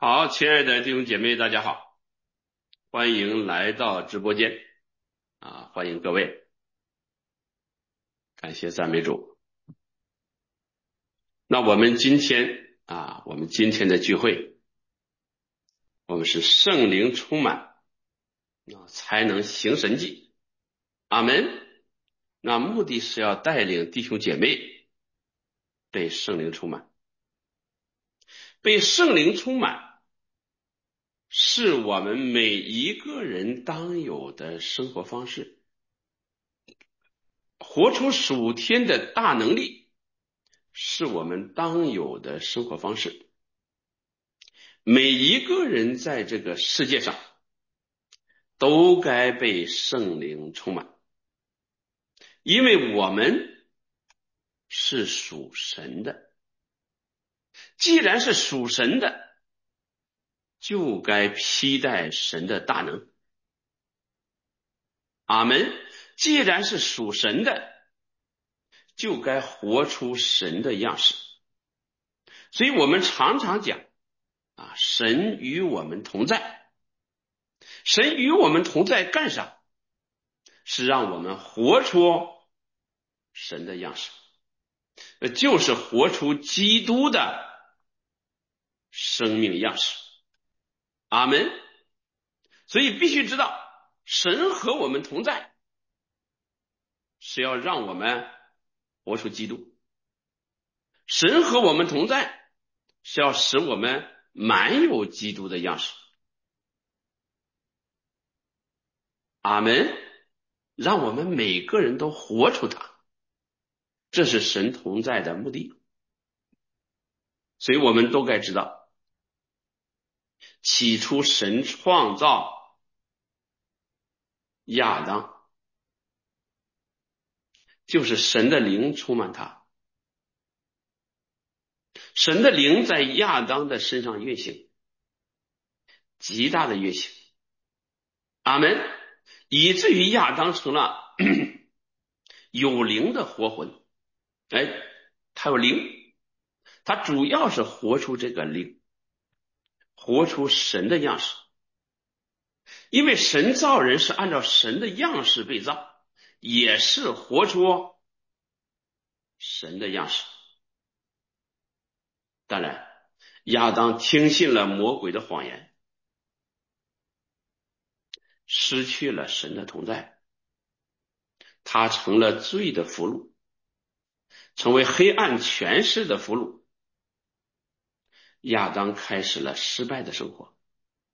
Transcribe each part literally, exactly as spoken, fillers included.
好，亲爱的弟兄姐妹，大家好，欢迎来到直播间啊，欢迎各位，感谢赞美主。那我们今天啊，我们今天的聚会，我们是圣灵充满啊，才能行神迹。阿门。那目的是要带领弟兄姐妹被圣灵充满，被圣灵充满是我们每一个人当有的生活方式，活出属天的大能力是我们当有的生活方式。每一个人在这个世界上都该被圣灵充满，因为我们是属神的。既然是属神的，就该披戴神的大能。阿们。既然是属神的，就该活出神的样式。所以我们常常讲啊，神与我们同在。神与我们同在干啥？是让我们活出神的样式，就是活出基督的生命样式。阿们。所以必须知道，神和我们同在，是要让我们活出基督。神和我们同在，是要使我们满有基督的样式。阿们。让我们每个人都活出它，这是神同在的目的。所以我们都该知道，起初神创造亚当，就是神的灵充满他，神的灵在亚当的身上运行，极大的运行。阿们。以至于亚当成了有灵的活魂。哎，他有灵，他主要是活出这个灵，活出神的样式。因为神造人是按照神的样式被造，也是活出神的样式。当然，亚当听信了魔鬼的谎言，失去了神的同在，他成了罪的俘虏，成为黑暗权势的俘虏。亚当开始了失败的生活。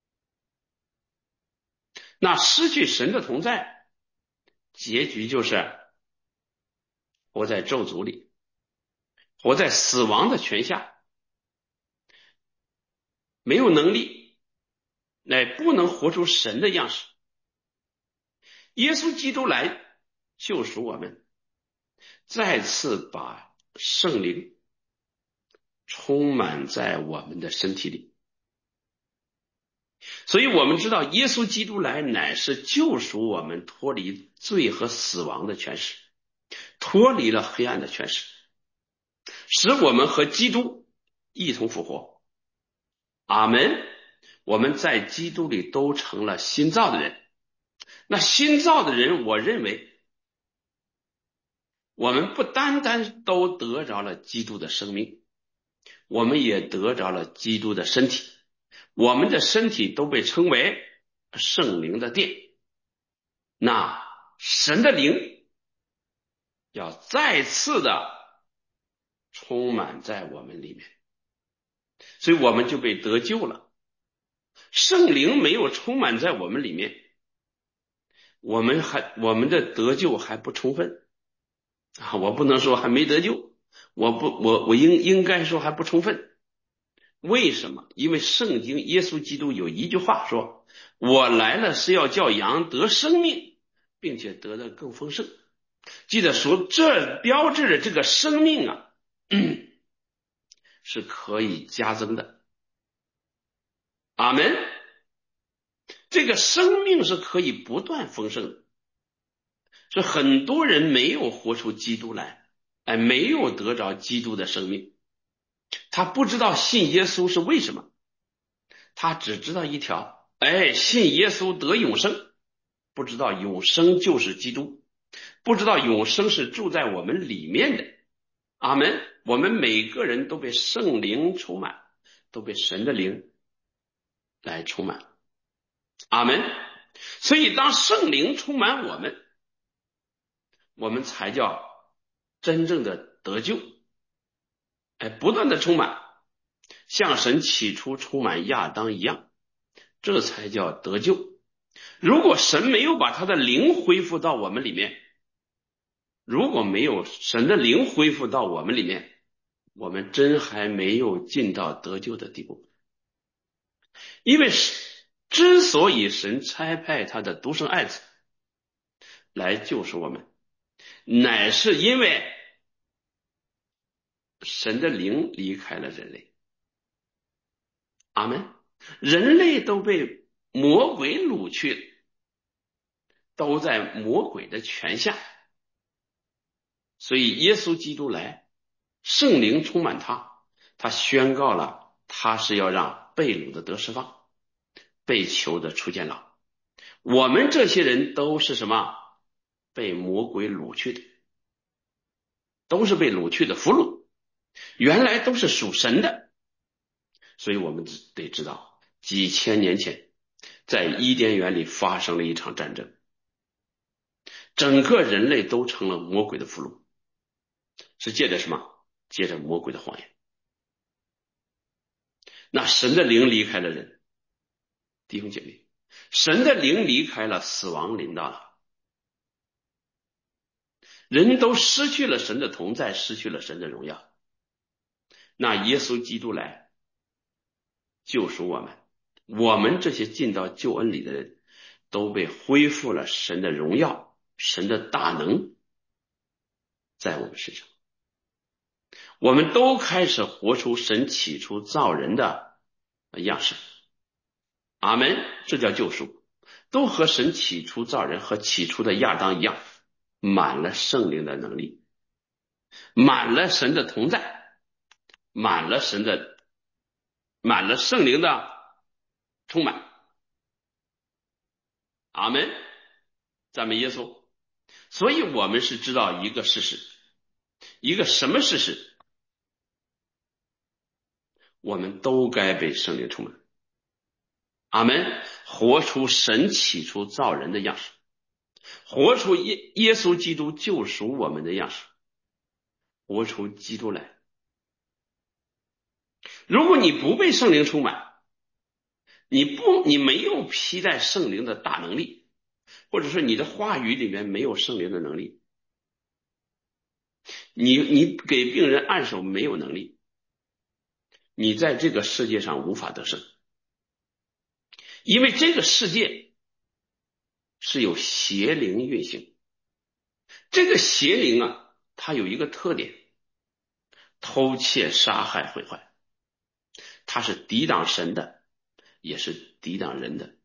那失去神的同在，结局就是活在咒诅里，活在死亡的权下，没有能力，乃不能活出神的样式。耶稣基督来救赎我们，再次把圣灵充满在我们的身体里。所以我们知道耶稣基督来乃是救赎我们脱离罪和死亡的权势，脱离了黑暗的权势，使我们和基督一同复活。阿们。我们在基督里都成了新造的人。那新造的人，我认为我们不单单都得着了基督的生命，我们也得着了基督的身体。我们的身体都被称为圣灵的殿。那神的灵要再次的充满在我们里面，所以我们就被得救了。圣灵没有充满在我们里面，我们还我们的得救还不充分啊！我不能说还没得救，我不我我应应该说还不充分。为什么？因为圣经耶稣基督有一句话说，我来了是要叫羊得生命，并且得得更丰盛。记得说，这标志着这个生命啊是可以加增的。阿们。这个生命是可以不断丰盛的。是很多人没有活出基督来，哎，没有得着基督的生命，他不知道信耶稣是为什么， 他只知道一条，哎，信耶稣得永生，不知道永生就是基督，不知道永生是住在我们里面的。阿门。我们每个人都被圣灵充满，都被神的灵来充满。阿门。所以当圣灵充满我们，我们才叫真正的得救。哎，不断的充满，像神起初充满亚当一样，这才叫得救。如果神没有把他的灵恢复到我们里面，如果没有神的灵恢复到我们里面，我们真还没有进到得救的地步。因为之所以神差派他的独生爱子来救赎我们，乃是因为神的灵离开了人类。阿们。人类都被魔鬼掳去了，都在魔鬼的权下，所以耶稣基督来，圣灵充满他，他宣告了他是要让被掳的得释放，被囚的出监牢。我们这些人都是什么？被魔鬼掳去的，都是被掳去的俘虏，原来都是属神的。所以我们得知道，几千年前在伊甸园里发生了一场战争，整个人类都成了魔鬼的俘虏，是借着什么？借着魔鬼的谎言。那神的灵离开了人，弟兄姐妹，神的灵离开了，死亡临到了，人都失去了神的同在，失去了神的荣耀。那耶稣基督来救赎我们，我们这些进到救恩里的人都被恢复了神的荣耀，神的大能在我们身上，我们都开始活出神起初造人的样式。阿们。这叫救赎，都和神起初造人和起初的亚当一样，满了圣灵的能力，满了神的同在，满了神的满了圣灵的充满。阿们。赞美耶稣。所以我们是知道一个事实，一个什么事实？我们都该被圣灵充满。阿们。活出神起初造人的样式，活出耶耶稣基督救赎我们的样式，活出基督来。如果你不被圣灵充满，你不你没有披戴圣灵的大能力，或者说你的话语里面没有圣灵的能力，你你给病人按手没有能力，你在这个世界上无法得胜。因为这个世界是有邪灵运行，这个邪灵啊，它有一个特点，偷窃杀害毁坏，它是抵挡神的，也是抵挡人的。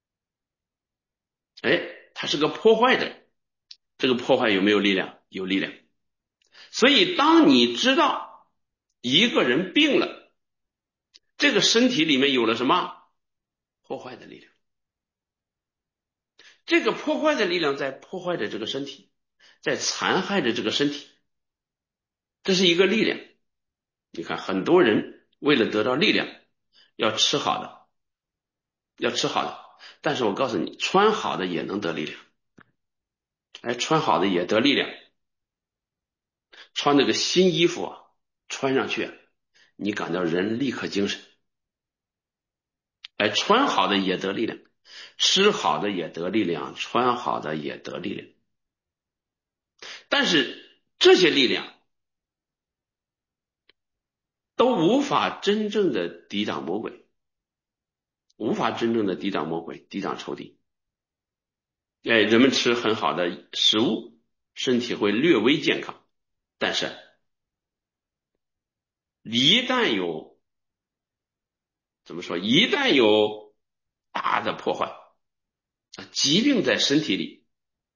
哎，它是个破坏的，这个破坏有没有力量？有力量。所以当你知道一个人病了，这个身体里面有了什么？破坏的力量。这个破坏的力量在破坏着这个身体，在残害着这个身体，这是一个力量。你看很多人为了得到力量要吃好的，要吃好的，但是我告诉你，穿好的也能得力量。哎，穿好的也得力量。穿那个新衣服啊，穿上去你感到人立刻精神。哎，穿好的也得力量，吃好的也得力量，穿好的也得力量。但是这些力量都无法真正的抵挡魔鬼，无法真正的抵挡魔鬼，抵挡仇敌。哎，人们吃很好的食物，身体会略微健康，但是一旦有怎么说？一旦有大的破坏，疾病在身体里，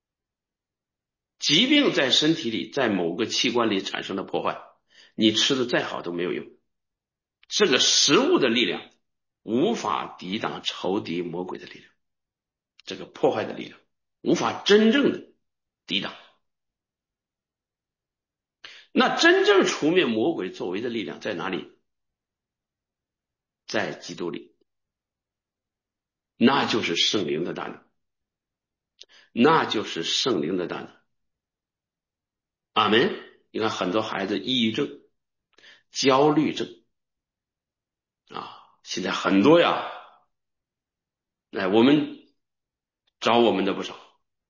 疾病在身体里，在某个器官里产生的破坏，你吃的再好都没有用。这个食物的力量无法抵挡仇敌魔鬼的力量，这个破坏的力量无法真正的抵挡。那真正除灭魔鬼作为的力量在哪里？在基督里，那就是圣灵的大能，那就是圣灵的大能。阿们。你看很多孩子抑郁症、焦虑症啊，现在很多呀，哎，我们找我们的不少。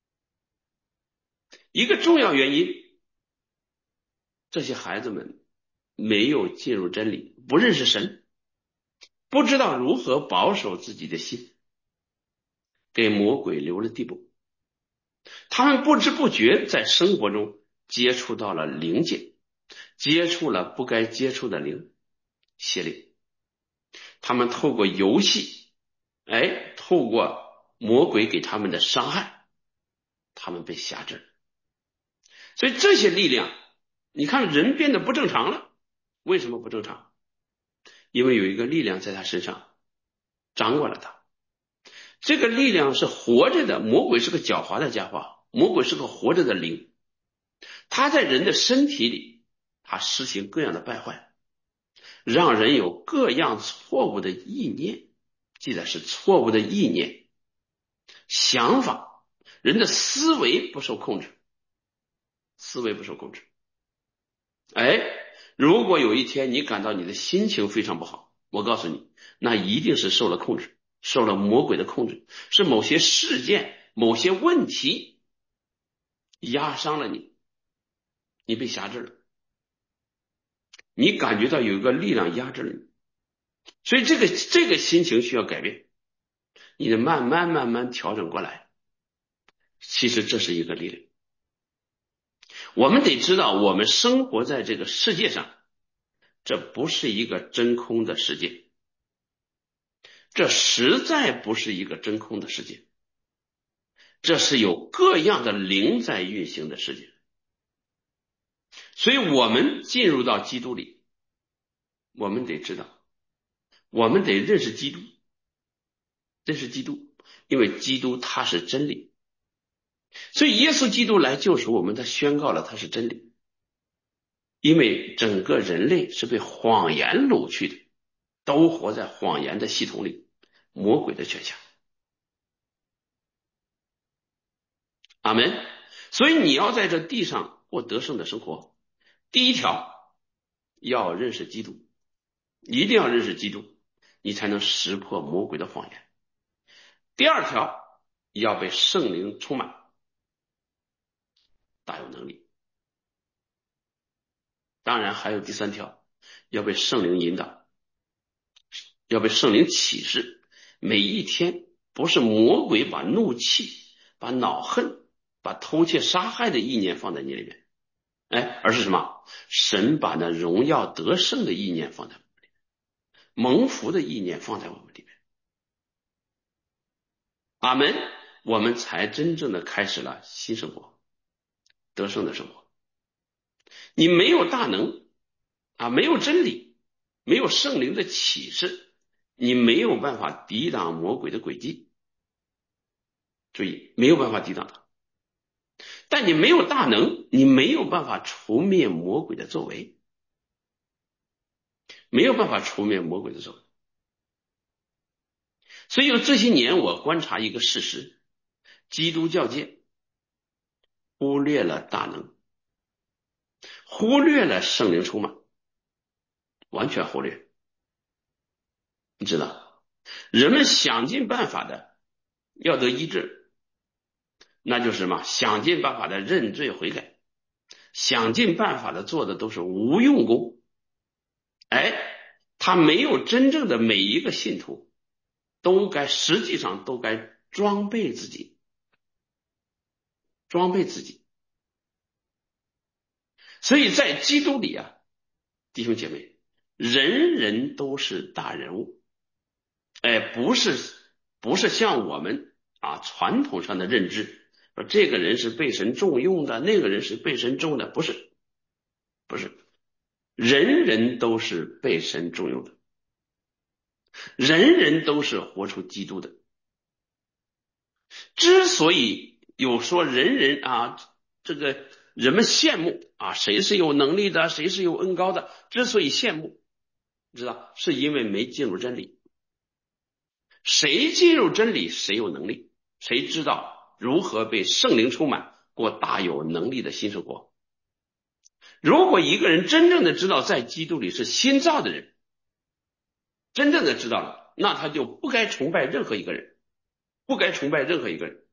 一个重要原因，这些孩子们没有进入真理，不认识神，不知道如何保守自己的心，给魔鬼留了地步。他们不知不觉在生活中接触到了灵界，接触了不该接触的灵邪灵。他们透过游戏，哎，透过魔鬼给他们的伤害，他们被辖制。所以这些力量，你看人变得不正常了，为什么不正常？因为有一个力量在他身上掌管了他。这个力量是活着的，魔鬼是个狡猾的家伙，魔鬼是个活着的灵，他在人的身体里，他实行各样的败坏，让人有各样错误的意念，记得是错误的意念、想法，人的思维不受控制，思维不受控制。哎，如果有一天你感到你的心情非常不好，我告诉你，那一定是受了控制，受了魔鬼的控制，是某些事件、某些问题压伤了你，你被辖制了，你感觉到有一个力量压制了你，所以这个这个心情需要改变，你得慢慢慢慢调整过来。其实这是一个力量，我们得知道，我们生活在这个世界上，这不是一个真空的世界，这实在不是一个真空的世界，这是有各样的灵在运行的世界。所以我们进入到基督里，我们得知道，我们得认识基督，认识基督，因为基督他是真理。所以耶稣基督来救赎我们，他宣告了他是真理。因为整个人类是被谎言掳去的，都活在谎言的系统里，魔鬼的权下。阿们。所以你要在这地上过得胜的生活，第一条要认识基督，一定要认识基督，你才能识破魔鬼的谎言。第二条要被圣灵充满，大有能力。当然还有第三条，要被圣灵引导，要被圣灵启示。每一天不是魔鬼把怒气、把恼恨、把偷窃杀害的意念放在你里面，哎，而是什么？神把那荣耀得胜的意念放在我们里面，蒙福的意念放在我们里面。阿们。我们才真正的开始了新生活，得胜的生活。你没有大能啊，没有真理，没有圣灵的启示，你没有办法抵挡魔鬼的诡计。注意，没有办法抵挡它。但你没有大能，你没有办法除灭魔鬼的作为，没有办法除灭魔鬼的作为。所以这些年我观察一个事实，基督教界忽略了大能，忽略了圣灵充满，完全忽略。你知道，人们想尽办法的要得医治，那就是什么？想尽办法的认罪悔改，想尽办法的做的都是无用功。哎，他没有真正的每一个信徒都该，实际上都该装备自己，装备自己。所以在基督里啊，弟兄姐妹，人人都是大人物。哎，不是不是像我们啊传统上的认知，说这个人是被神重用的，那个人是被神重的，不是，不是，人人都是被神重用的。 人人都是活出基督的。之所以有说人人啊，这个人们羡慕啊，谁是有能力的，谁是有恩高的，之所以羡慕，知道是因为没进入真理。谁进入真理，谁有能力，谁知道如何被圣灵充满，过大有能力的新生活。如果一个人真正的知道在基督里是新造的人，真正的知道了，那他就不该崇拜任何一个人，不该崇拜任何一个人。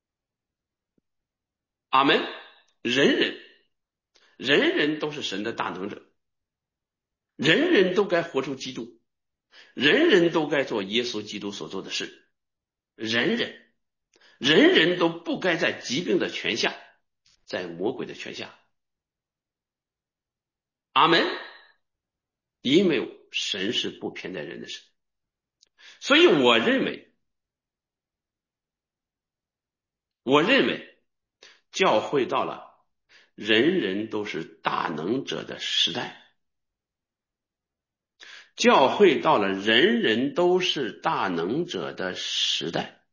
阿门。人人人人都是神的大能者，人人都该活出基督，人人都该做耶稣基督所做的事，人人人人都不该在疾病的权下，在魔鬼的权下。阿门。因为神是不偏待人的神，所以我认为我认为教会到了人人都是大能者的时代，教会到了人人都是大能者的时代。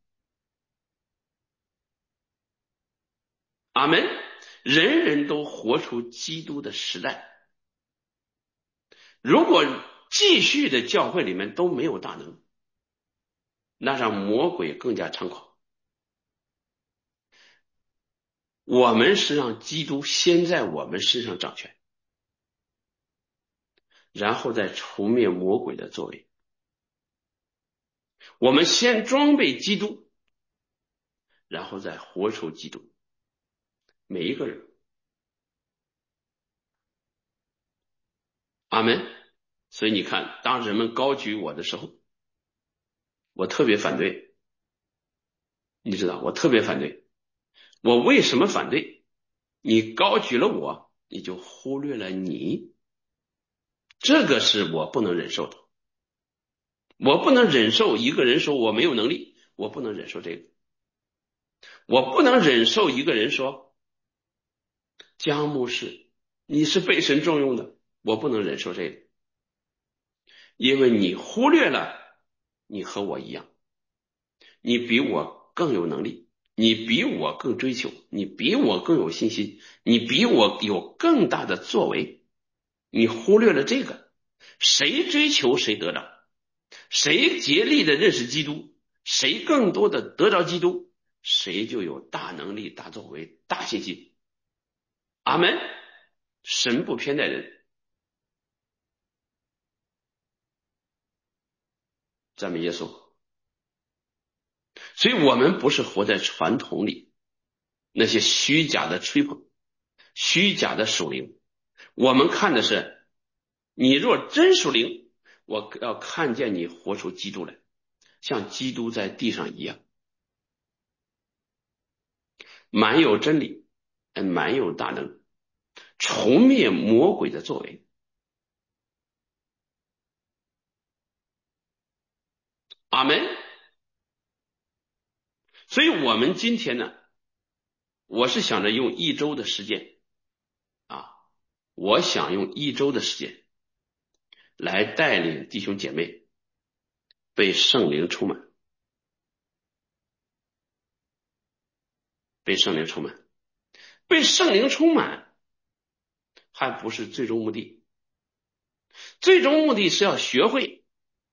阿门。人人都活出基督的时代。如果继续的教会里面都没有大能，那让魔鬼更加猖狂。我们是让基督先在我们身上掌权，然后再除灭魔鬼的作为。我们先装备基督，然后再活出基督。每一个人。阿门。所以你看，当人们高举我的时候，我特别反对。你知道我特别反对。我为什么反对？你高举了我，你就忽略了你，这个是我不能忍受的。我不能忍受一个人说我没有能力，我不能忍受这个。我不能忍受一个人说江牧师你是被神重用的，我不能忍受这个。因为你忽略了你和我一样，你比我更有能力，你比我更追求，你比我更有信心，你比我有更大的作为。你忽略了这个，谁追求谁得着，谁竭力的认识基督，谁更多的得着基督，谁就有大能力、大作为、大信心。阿门。神不偏待人。赞美耶稣。所以我们不是活在传统里，那些虚假的吹捧，虚假的属灵。我们看的是，你若真属灵，我要看见你活出基督来，像基督在地上一样，满有真理，满有大能，除灭魔鬼的作为。阿门。所以我们今天呢，我是想着用一周的时间啊，我想用一周的时间来带领弟兄姐妹被圣灵充满，被圣灵充满，被圣灵充满还不是最终目的，最终目的是要学会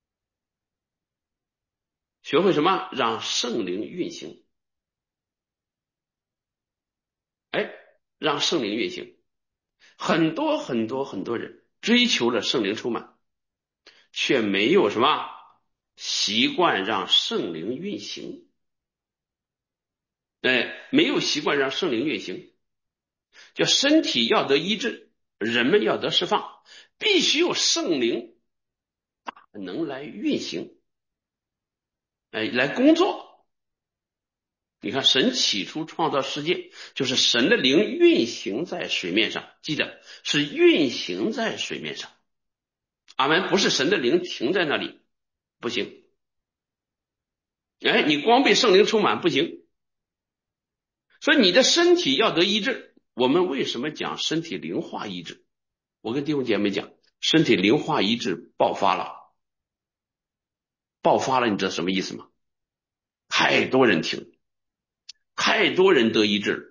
学会什么？让圣灵运行。哎，让圣灵运行。很多很多很多人追求了圣灵充满，却没有什么习惯让圣灵运行。哎，没有习惯让圣灵运行。叫身体要得医治，人们要得释放，必须有圣灵大能来运行，哎，来工作。你看神起初创造世界，就是神的灵运行在水面上，记得是运行在水面上。阿们。不是神的灵停在那里，不行。哎，你光被圣灵充满不行。所以你的身体要得医治。我们为什么讲身体灵化医治？我跟弟兄姐妹讲，身体灵化医治爆发了。 爆发了，你知道什么意思吗？太多人听，太多人得医治了。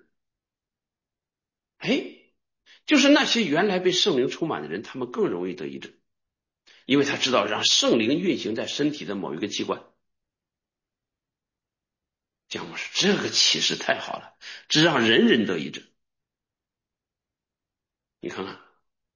哎，就是那些原来被圣灵充满的人，他们更容易得医治，因为他知道让圣灵运行在身体的某一个器官。姜牧师，这个启示太好了，这让人人得医治。你看看，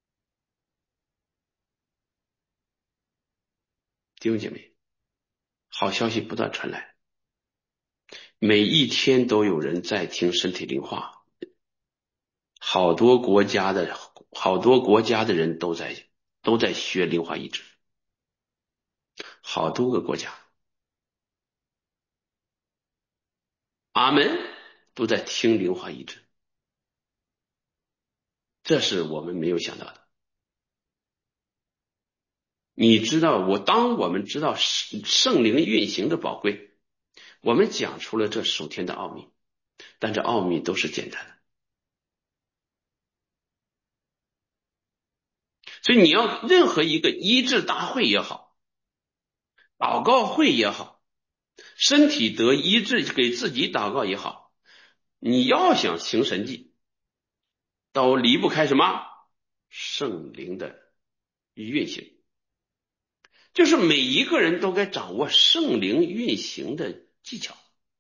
弟兄姐妹，好消息不断传来，每一天都有人在听身体灵话，好多国家的好多国家的人都在都在学灵化医治，好多个国家，阿门，都在听灵化医治，这是我们没有想到的。你知道，我当我们知道圣灵运行的宝贵，我们讲出了这属天的奥秘，但这奥秘都是简单的。所以你要任何一个医治大会也好，祷告会也好，身体得医治给自己祷告也好，你要想行神迹，都离不开什么？圣灵的运行。就是每一个人都该掌握圣灵运行的技巧。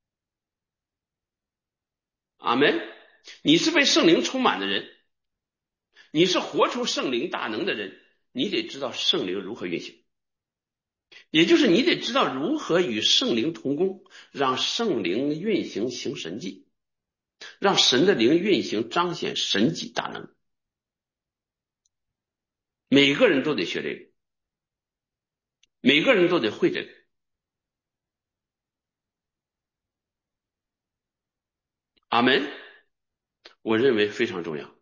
阿门。你是被圣灵充满的人，你是活出圣灵大能的人，你得知道圣灵如何运行，也就是你得知道如何与圣灵同工，让圣灵运行行神迹，让神的灵运行彰显神迹大能。每个人都得学这个，每个人都得会这个。阿门。我认为非常重要。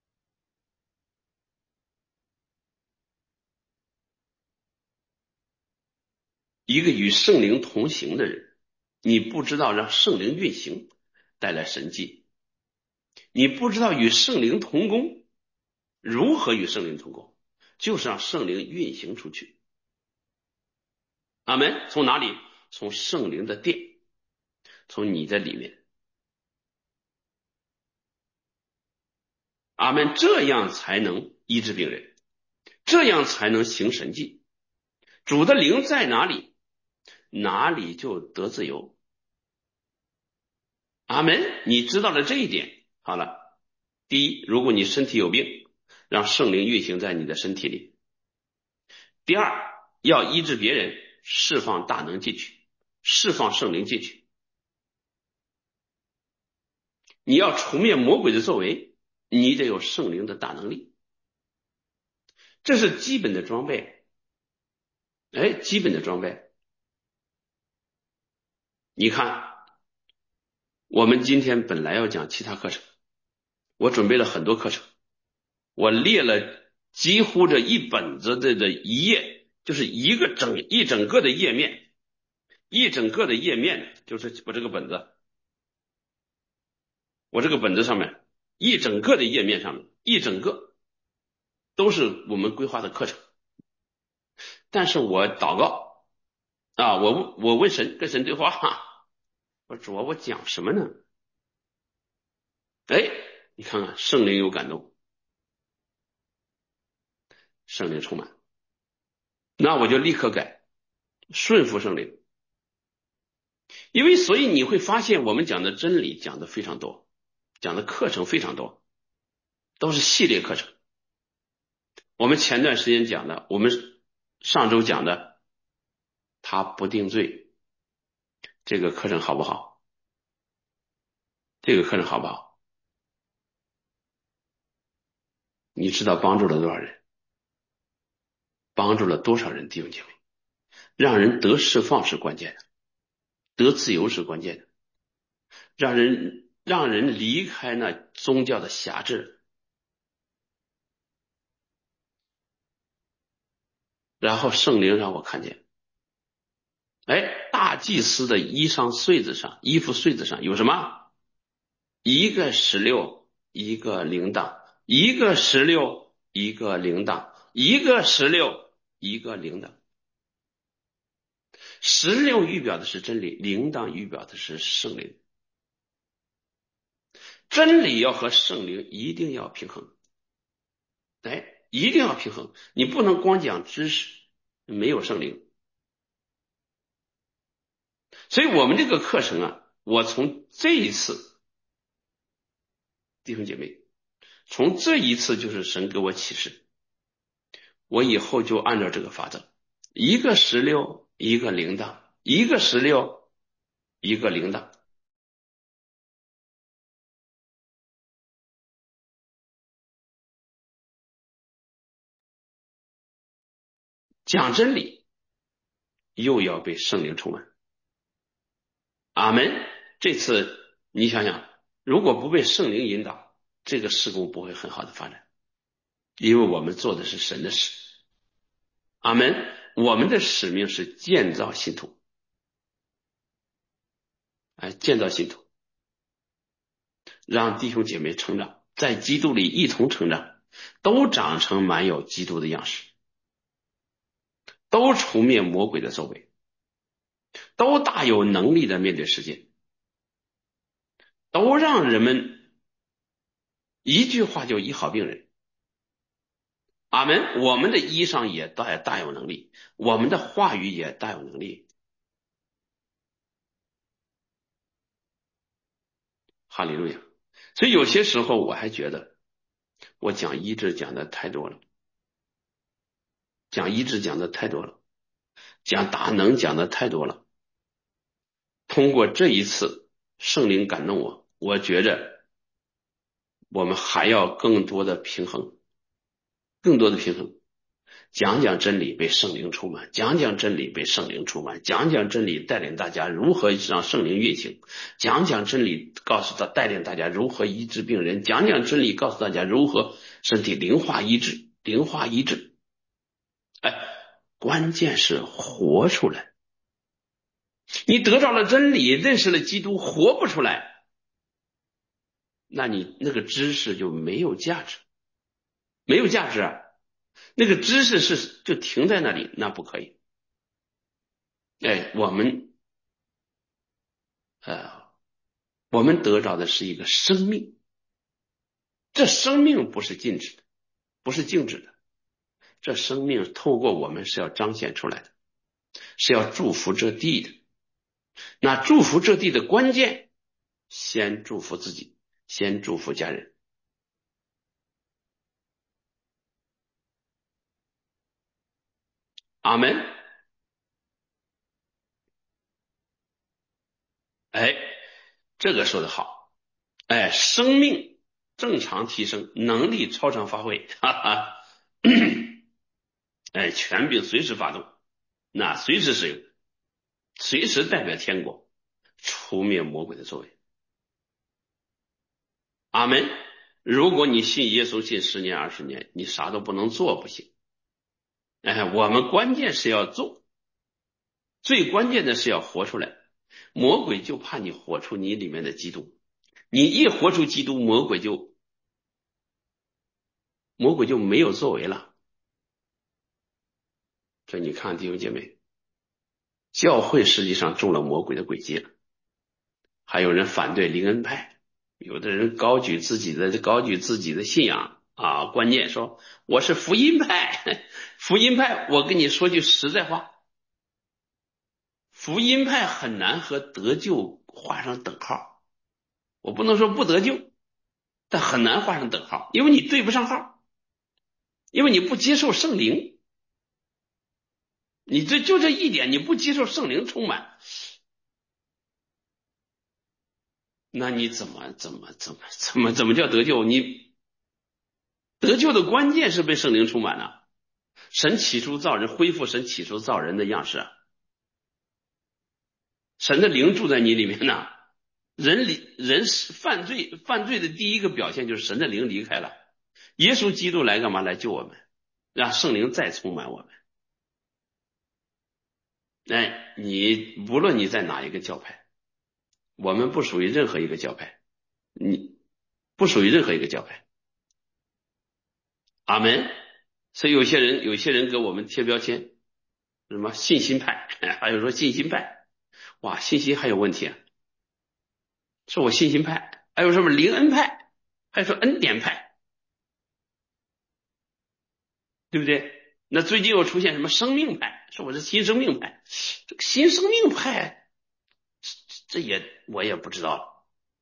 一个与圣灵同行的人，你不知道让圣灵运行带来神迹，你不知道与圣灵同工，如何与圣灵同工，就是让圣灵运行出去。阿门。从哪里？从圣灵的殿，从你的里面。阿门。这样才能医治病人，这样才能行神迹。主的灵在哪里，哪里就得自由。阿门。你知道了这一点，好了。第一，如果你身体有病，让圣灵运行在你的身体里。第二，要医治别人，释放大能进去，释放圣灵进去。你要除灭魔鬼的作为，你得有圣灵的大能力，这是基本的装备。哎，基本的装备。你看，我们今天本来要讲其他课程，我准备了很多课程，我列了几乎这一本子的这一页，就是一个整一整个的页面，一整个的页面，就是我这个本子，我这个本子上面一整个的页面上面，一整个都是我们规划的课程。但是我祷告啊，我我问神，跟神对话，我说主啊，我讲什么呢？哎，你看看圣灵有感动，圣灵充满，那我就立刻改，顺服圣灵。因为所以你会发现我们讲的真理讲的非常多，讲的课程非常多，都是系列课程。我们前段时间讲的，我们上周讲的他不定罪，这个课程好不好？这个课程好不好？你知道帮助了多少人？帮助了多少人？弟兄姐妹，让人得释放是关键的，得自由是关键的，让人让人离开那宗教的辖制，然后圣灵让我看见，哎，大祭司的衣裳穗子上，衣服穗子上有什么？一个石榴，一个铃铛，一个石榴，一个铃铛，一个石榴，一个铃铛。 石榴预表的是真理，铃铛预表的是圣灵。真理要和圣灵一定要平衡，哎，一定要平衡，你不能光讲知识，没有圣灵。所以我们这个课程啊，我从这一次，弟兄姐妹，从这一次就是神给我启示，我以后就按照这个法则，一个石榴，一个铃铛，一个石榴，一个铃铛。讲真理又要被圣灵充满。阿门。这次你想想，如果不被圣灵引导，这个事工不会很好的发展，因为我们做的是神的事。阿门。我们的使命是建造信徒，哎，建造信徒，让弟兄姐妹成长，在基督里一同成长，都长成满有基督的样式，都除灭魔鬼的作为，都大有能力的面对世界，都让人们一句话就医好病人。阿门。我们的衣裳也大大有能力，我们的话语也大有能力。哈利路亚。所以有些时候我还觉得我讲医治讲的太多了，讲医治讲的太多了，讲大能讲的太多了。通过这一次圣灵感动我，我觉着我们还要更多的平衡，更多的平衡。讲讲真理被圣灵充满，讲讲真理被圣灵充满，讲讲真理带领大家如何让圣灵运行，讲讲真理告诉他带领大家如何医治病人，讲讲真理告诉大家如何身体灵化医治，灵化医治。哎，关键是活出来。你得到了真理，认识了基督，活不出来，那你那个知识就没有价值，没有价值啊！那个知识是就停在那里，那不可以。哎，我们呃，我们得到的是一个生命，这生命不是静止的，不是静止的，这生命透过我们是要彰显出来的，是要祝福这地的。那祝福这地的关键，先祝福自己，先祝福家人。阿门。哎，这个说得好。哎，生命正常提升，能力超常发挥，哈哈。哎，权柄随时发动，那随时使用，随时代表天国，除灭魔鬼的作为。阿门。如果你信耶稣信十年二十年，你啥都不能做不行。哎，我们关键是要做，最关键的是要活出来。魔鬼就怕你活出你里面的基督，你一活出基督，魔鬼就魔鬼就没有作为了。所以你看弟兄姐妹，教会实际上中了魔鬼的诡计了。还有人反对灵恩派，有的人高举自己的高举自己的信仰啊观念，说我是福音派。福音派，我跟你说句实在话，福音派很难和得救画上等号。我不能说不得救，但很难画上等号，因为你对不上号，因为你不接受圣灵，你这就这一点，你不接受圣灵充满，那你怎么怎么怎么怎么怎么叫得救？你得救的关键是被圣灵充满了。神起初造人，恢复神起初造人的样式，神的灵住在你里面呢。人离人犯罪犯罪的第一个表现就是神的灵离开了。耶稣基督来干嘛？来救我们，让圣灵再充满我们。哎，你无论你在哪一个教派，我们不属于任何一个教派，你不属于任何一个教派。阿门。所以有些人有些人给我们贴标签， 什么信心派，还有说信心派，哇，信心还有问题啊，说我信心派，还有什么灵恩派，还有说恩典派，对不对？那最近又出现什么生命派，说我是新生命派，这个新生命派，这也我也不知道了，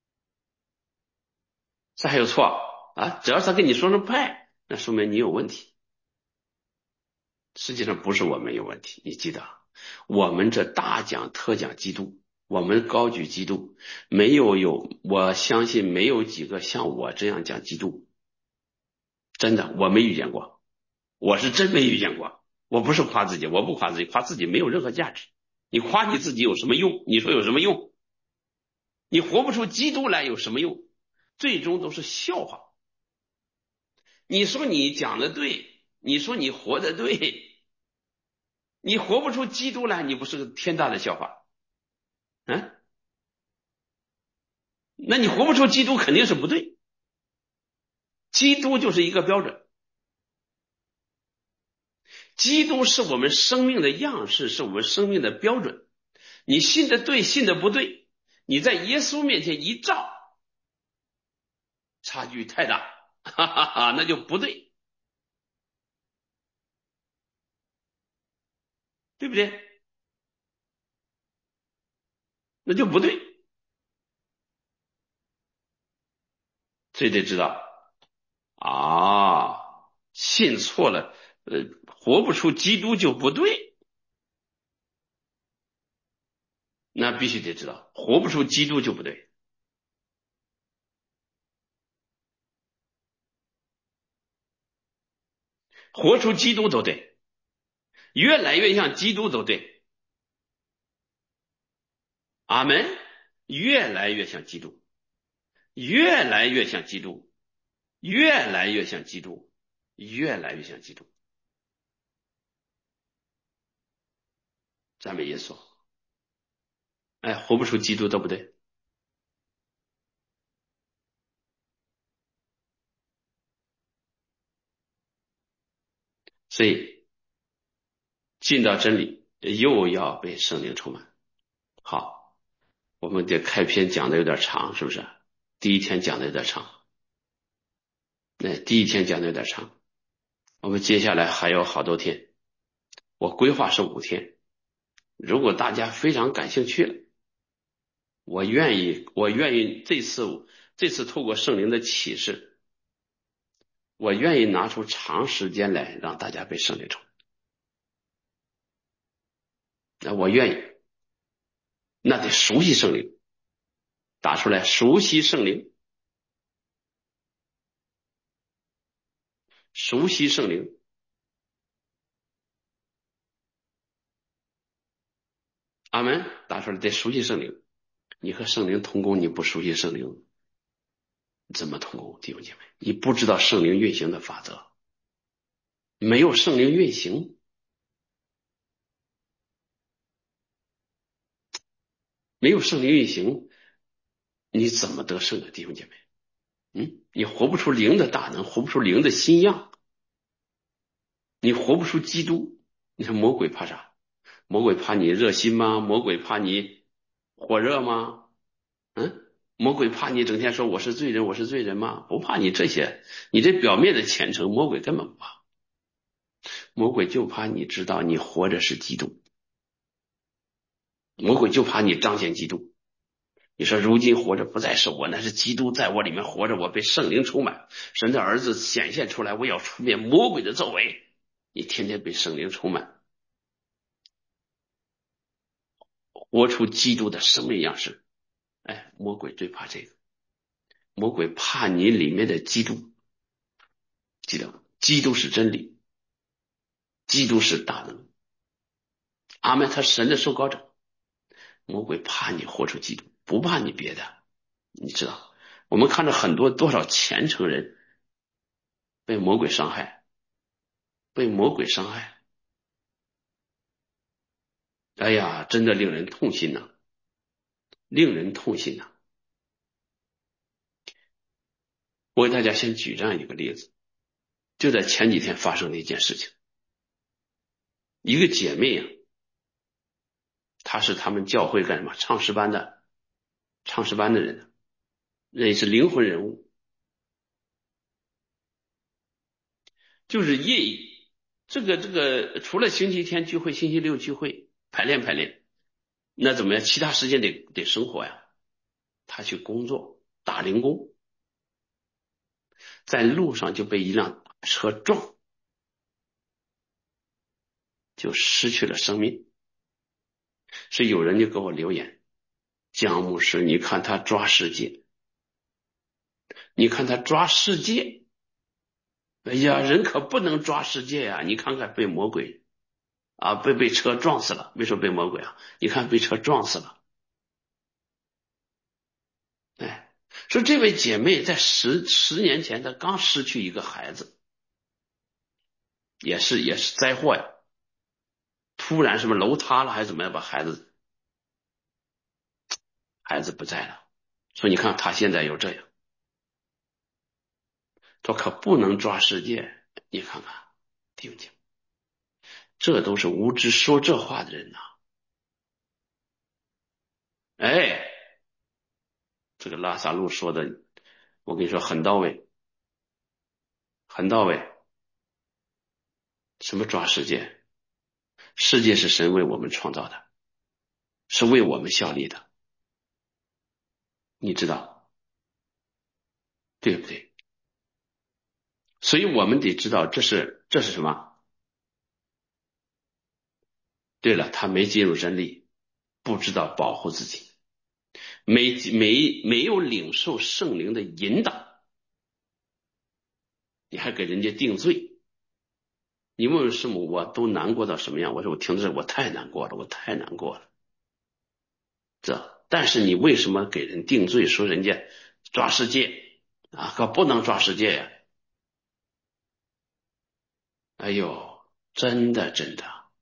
这还有错啊？只要是他跟你说成派，那说明你有问题。实际上不是我们有问题，你记得，我们这大讲特讲基督，我们高举基督，没有有，我相信没有几个像我这样讲基督，真的，我没遇见过，我是真没遇见过。我不是夸自己，我不夸自己，夸自己没有任何价值。你夸你自己有什么用？你说有什么用？你活不出基督来有什么用？最终都是笑话。你说你讲的对，你说你活的对，你活不出基督来，你不是个天大的笑话？嗯，那你活不出基督肯定是不对，基督就是一个标准，基督是我们生命的样式，是我们生命的标准。你信的对，信的不对，你在耶稣面前一照，差距太大，哈哈哈，那就不对，对不对？那就不对，所以得知道啊，信错了，呃，活不出基督就不对，那必须得知道，活不出基督就不对，活出基督都对，越来越像基督都对，阿门，越来越像基督，越来越像基督，越来越像基督，越来越像基督，赞美耶稣，哎，活不出基督都不对，所以进到真理又要被圣灵充满。好，我们这开篇讲的有点长，是不是？第一天讲的有点长，那第一天讲的有点长，我们接下来还有好多天，我规划是五天。如果大家非常感兴趣了，我愿意，我愿意这次这次透过圣灵的启示，我愿意拿出长时间来让大家被圣灵充满。那我愿意，那得熟悉圣灵，打出来，熟悉圣灵，熟悉圣灵，阿门，打出来，得熟悉圣灵。你和圣灵同工，你不熟悉圣灵，怎么同工？弟兄姐妹，你不知道圣灵运行的法则，没有圣灵运行，没有圣灵运行，你怎么得胜的，弟兄姐妹？嗯，你活不出灵的大能，活不出灵的新样，你活不出基督。你看魔鬼怕啥？魔鬼怕你热心吗？魔鬼怕你火热吗？嗯，魔鬼怕你整天说我是罪人，我是罪人吗？不怕你这些，你这表面的虔诚，魔鬼根本不怕。魔鬼就怕你知道你活着是基督，魔鬼就怕你彰显基督。你说如今活着不再是我，那是基督在我里面活着，我被圣灵充满，神的儿子显现出来，我要出面魔鬼的作为。你天天被圣灵充满，活出基督的生命样式。哎，魔鬼最怕这个，魔鬼怕你里面的基督。记得，基督是真理，基督是大能。阿门，他神的受膏者。魔鬼怕你活出基督，不怕你别的。你知道，我们看着很多多少虔诚人被魔鬼伤害，被魔鬼伤害。哎呀，真的令人痛心呐，令人痛心呐。我给大家先举这样一个例子，就在前几天发生的一件事情。一个姐妹啊， 他是他们教会干什么？唱诗班的，唱诗班的人，那是灵魂人物。就是业，这个这个除了星期天聚会、星期六聚会排练排练，那怎么样？其他时间得得生活呀。他去工作打零工，在路上就被一辆大车撞，就失去了生命。是有人就给我留言，姜牧师，你看他抓世界，你看他抓世界，哎呀，人可不能抓世界呀！你看看被魔鬼啊，被被车撞死了，没说被魔鬼啊，你看被车撞死了。哎，说这位姐妹在十十年前，她刚失去一个孩子，也是也是灾祸呀，突然什么楼塌了还是怎么样，把孩子孩子不在了。说你看她现在又这样，说可不能抓世界。你看看弟兄姐妹，这都是无知说这话的人呐、哎，这个拉萨路说的，我跟你说很到位，很到位。什么抓世界？世界是神为我们创造的，是为我们效力的，你知道对不对？所以我们得知道这是这是什么？对了，他没进入真理，不知道保护自己，没没没有领受圣灵的引导，你还给人家定罪。你问问师母，我都难过到什么样？我说我听着我太难过了，我太难过了。这，但是你为什么给人定罪，说人家抓世界啊？可不能抓世界呀！哎呦，真的真的，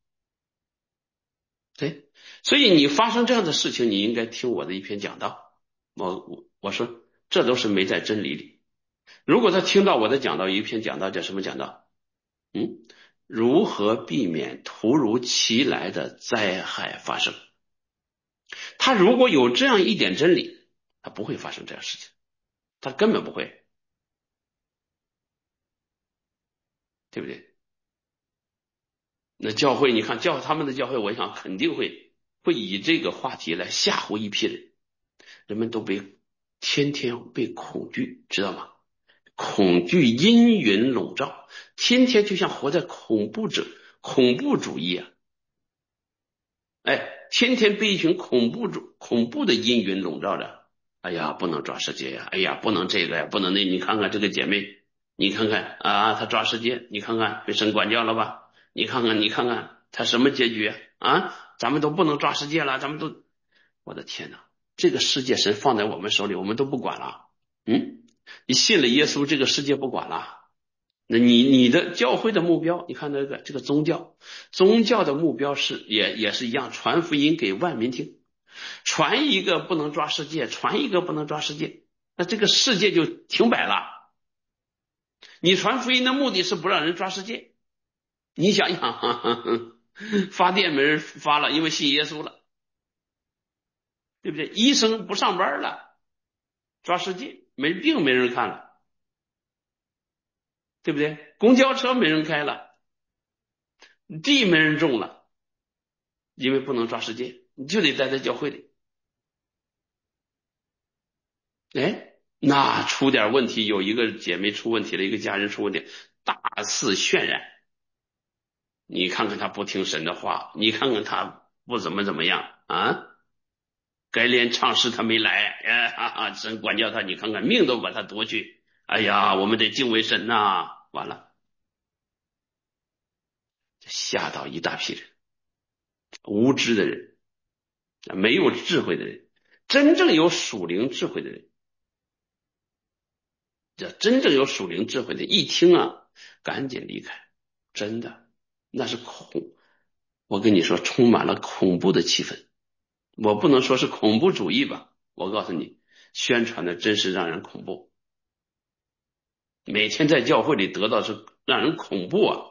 对，所以你发生这样的事情，你应该听我的一篇讲道。我我我说这都是没在真理里。如果他听到我的讲道，一篇讲道叫什么讲道？嗯，如何避免突如其来的灾害发生？他如果有这样一点真理，他不会发生这样事情，他根本不会，对不对？那教会，你看教他们的教会，我想肯定会会以这个话题来吓唬一批人，人们都被天天被恐惧，知道吗？恐惧阴云笼罩，天天就像活在恐怖者恐怖主义啊！哎，天天被一群恐怖主恐怖的阴云笼罩着。哎呀，不能抓世界呀！哎呀，不能这个呀，不能那。你看看这个姐妹，你看看啊，她抓世界，你看看被神管教了吧？你看看，你看看她什么结局啊？咱们都不能抓世界了，咱们都，我的天哪！这个世界神放在我们手里，我们都不管了。嗯，你信了耶稣，这个世界不管了。那你你的教会的目标，你看那个这个宗教，宗教的目标是也也是一样，传福音给万民听。传一个不能抓世界，传一个不能抓世界，那这个世界就停摆了。你传福音的目的是不让人抓世界，你想想，呵呵发电没人发了，因为信耶稣了，对不对？医生不上班了，抓世界，没病没人看了，对不对？公交车没人开了，地没人种了，因为不能抓世界，你就得待在教会里。哎，那出点问题，有一个姐妹出问题了，一个家人出问题，大肆渲染。你看看他不听神的话，你看看他不怎么怎么样啊？该练唱诗他没来，哎哈哈，神管教他，你看看命都把他夺去。哎呀，我们得敬畏神呐、啊完了，吓到一大批人，无知的人，没有智慧的人，真正有属灵智慧的人，这真正有属灵智慧的，一听啊，赶紧离开，真的，那是恐，我跟你说，充满了恐怖的气氛。我不能说是恐怖主义吧，我告诉你，宣传的真是让人恐怖，每天在教会里得到是让人恐怖啊！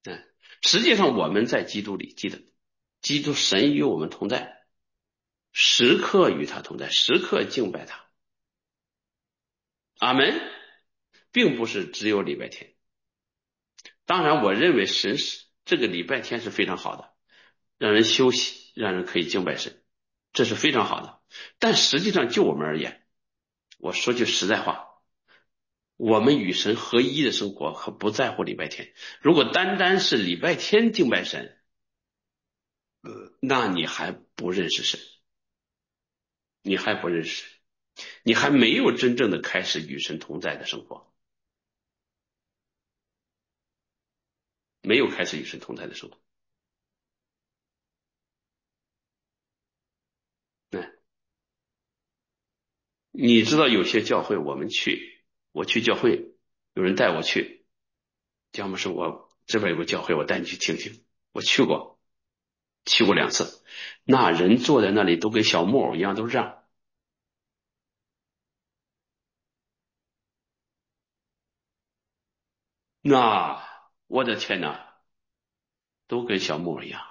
嗯，实际上我们在基督里，记得，基督神与我们同在，时刻与他同在，时刻敬拜他。阿门。并不是只有礼拜天。当然，我认为神是这个礼拜天是非常好的，让人休息，让人可以敬拜神，这是非常好的。但实际上，就我们而言，我说句实在话，我们与神合一的生活可不在乎礼拜天。如果单单是礼拜天敬拜神，呃，那你还不认识神，你还不认识神，你还没有真正的开始与神同在的生活，没有开始与神同在的生活。嗯，你知道有些教会我们去，我去教会，有人带我去，要么是我这边有个教会，我带你去听听。我去过，去过两次，那人坐在那里都跟小木偶一样，都是这样。那我的天哪，都跟小木偶一样。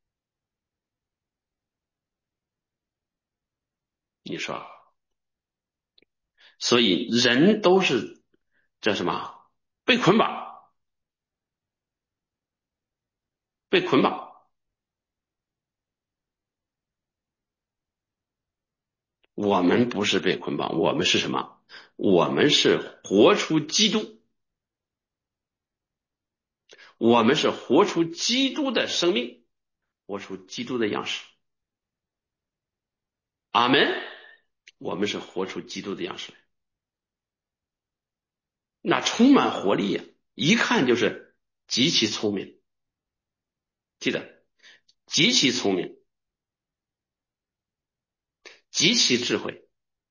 你说，所以人都是这什么被捆绑，被捆绑。我们不是被捆绑，我们是什么？我们是活出基督，我们是活出基督的生命，活出基督的样式。阿门。我们是活出基督的样式，那充满活力呀、一看就是极其聪明。记得，极其聪明，极其智慧。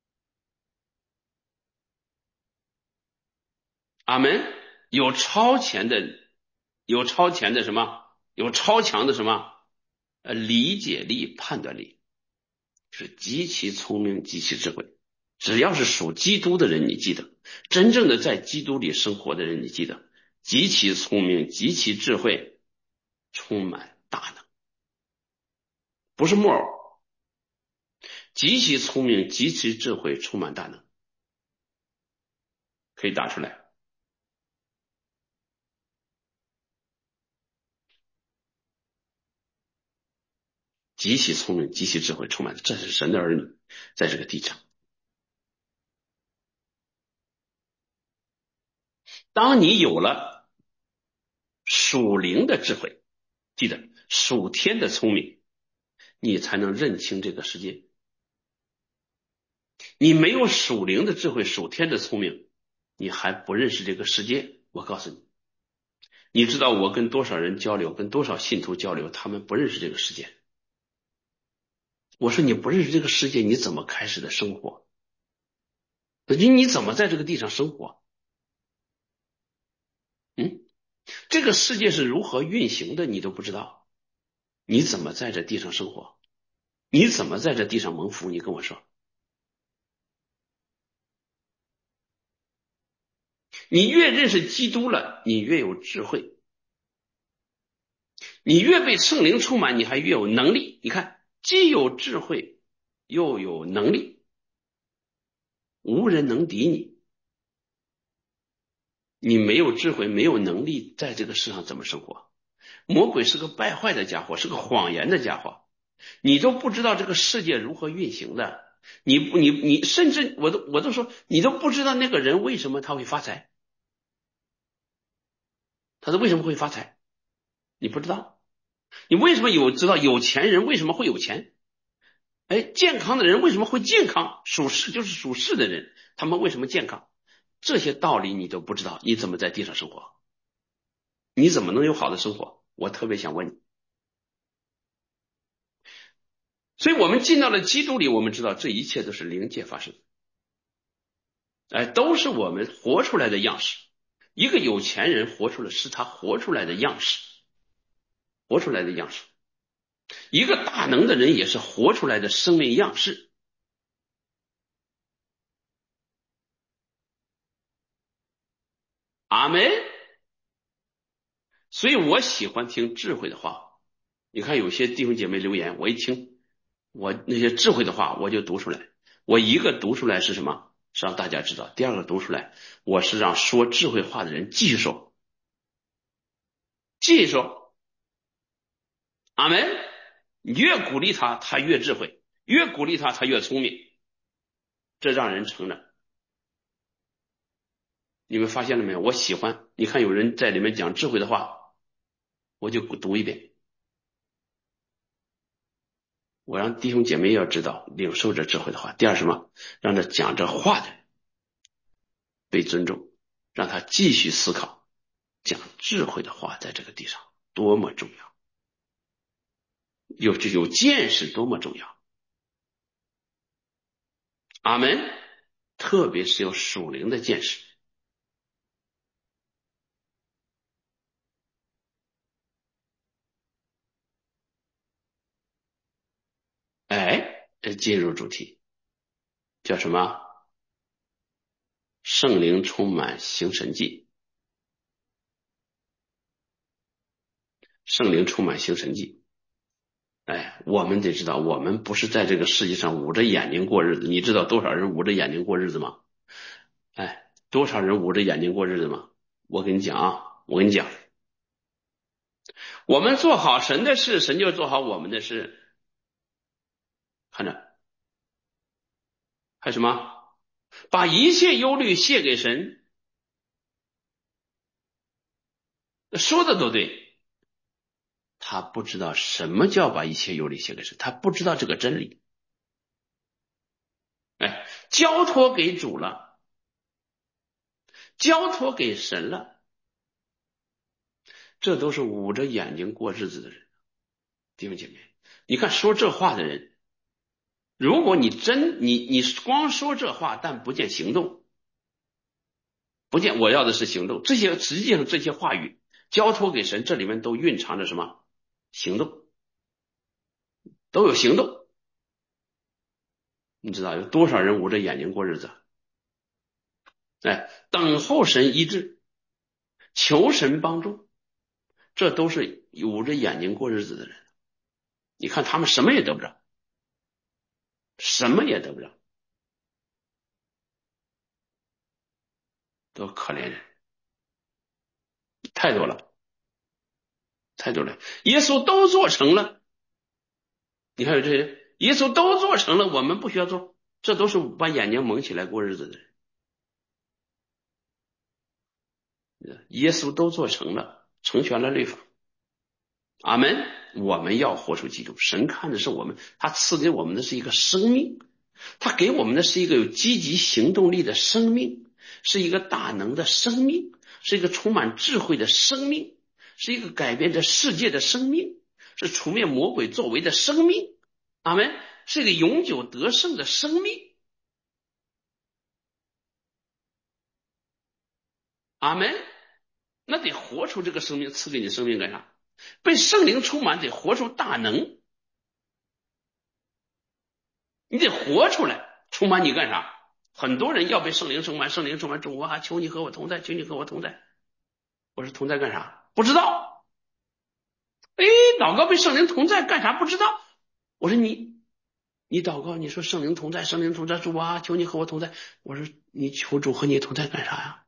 阿门。有超前的，有超前的什么？有超强的什么？呃，理解力、判断力，是极其聪明、极其智慧。只要是属基督的人，你记得，真正的在基督里生活的人，你记得，极其聪明、极其智慧，充满大能，不是木偶。极其聪明、极其智慧、充满大能，可以打出来。极其聪明、极其智慧、充满，这是神的儿女，在这个地上。当你有了属灵的智慧，记得属天的聪明，你才能认清这个世界。你没有属灵的智慧、属天的聪明，你还不认识这个世界。我告诉你，你知道我跟多少人交流，跟多少信徒交流，他们不认识这个世界。我说你不认识这个世界，你怎么开始的生活？你你怎么在这个地上生活？嗯，这个世界是如何运行的，你都不知道，你怎么在这地上生活？你怎么在这地上蒙福？你跟我说，你越认识基督了，你越有智慧，你越被圣灵充满，你还越有能力。你看，既有智慧，又有能力，无人能敌你。你没有智慧，没有能力，在这个世上怎么生活？魔鬼是个败坏的家伙，是个谎言的家伙，你都不知道这个世界如何运行的。你你你，甚至我都我都说，你都不知道那个人为什么他会发财，他是为什么会发财？你不知道。你为什么有知道有钱人为什么会有钱？哎，健康的人为什么会健康？属实就是属实的人，他们为什么健康？这些道理你都不知道，你怎么在地上生活？你怎么能有好的生活？我特别想问你。所以我们进到了基督里，我们知道这一切都是灵界发生的，哎，都是我们活出来的样式。一个有钱人活出了是他活出来的样式，活出来的样式。一个大能的人也是活出来的生命样式。阿门。 所以我喜欢听智慧的话。你看有些弟兄姐妹留言，我一听，我那些智慧的话我就读出来。我一个读出来是什么？是让大家知道。第二个读出来，我是让说智慧话的人继续说，继续说。阿门。越鼓励他，他越智慧；越鼓励他，他越聪明。这让人成长。你们发现了没有？我喜欢，你看有人在里面讲智慧的话，我就读一遍。我让弟兄姐妹要知道，领受这智慧的话。第二什么？让这讲这话的人被尊重，让他继续思考。讲智慧的话在这个地上多么重要，有有见识多么重要。阿门。特别是有属灵的见识。哎，这进入主题叫什么？圣灵充满行神迹。圣灵充满行神迹。哎，我们得知道，我们不是在这个世界上捂着眼睛过日子。你知道多少人捂着眼睛过日子吗？哎，多少人捂着眼睛过日子吗？我跟你讲啊，我跟你讲，我们做好神的事，神就做好我们的事。看着，还有什么？把一切忧虑卸给神。说的都对。他不知道什么叫把一切忧虑卸给神，他不知道这个真理。哎，交托给主了，交托给神了，这都是捂着眼睛过日子的人。弟兄姐妹，你看说这话的人，如果你真你你光说这话，但不见行动，不见我要的是行动，这些实际上这些话语交托给神，这里面都蕴藏着什么？行动，都有行动。你知道有多少人捂着眼睛过日子？哎，等候神医治，求神帮助，这都是捂着眼睛过日子的人。你看他们什么也得不着，什么也得不着，都可怜人，太多了，太多了。耶稣都做成了，你看有这些，耶稣都做成了，我们不需要做，这都是把眼睛蒙起来过日子的人。耶稣都做成了，成全了律法。阿门。我们要活出基督，神看的是我们，他赐给我们的是一个生命，他给我们的是一个有积极行动力的生命，是一个大能的生命，是一个充满智慧的生命，是一个改变这世界的生命，是除灭魔鬼作为的生命。阿门。是一个永久得胜的生命。阿门。那得活出这个生命，赐给你生命干啥？被圣灵充满，得活出大能，你得活出来，充满你干啥？很多人要被圣灵充满，圣灵充满，主啊，求你和我同在，求你和我同在。我说同在干啥？不知道。哎，祷告被圣灵同在干啥？不知道。我说你，你祷告，你说圣灵同在，圣灵同在，主啊，求你和我同在。我说你求主和你同在干啥呀？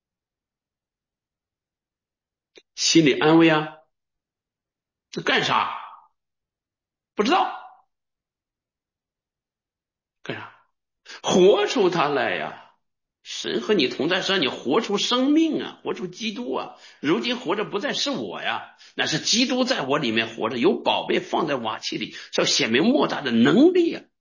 心里安慰啊。这干啥？不知道。干啥？活出它来呀！神和你同在，是让你活出生命啊，活出基督啊。如今活着不再是我呀，那是基督在我里面活着，有宝贝放在瓦器里，是要显明莫大的能力啊，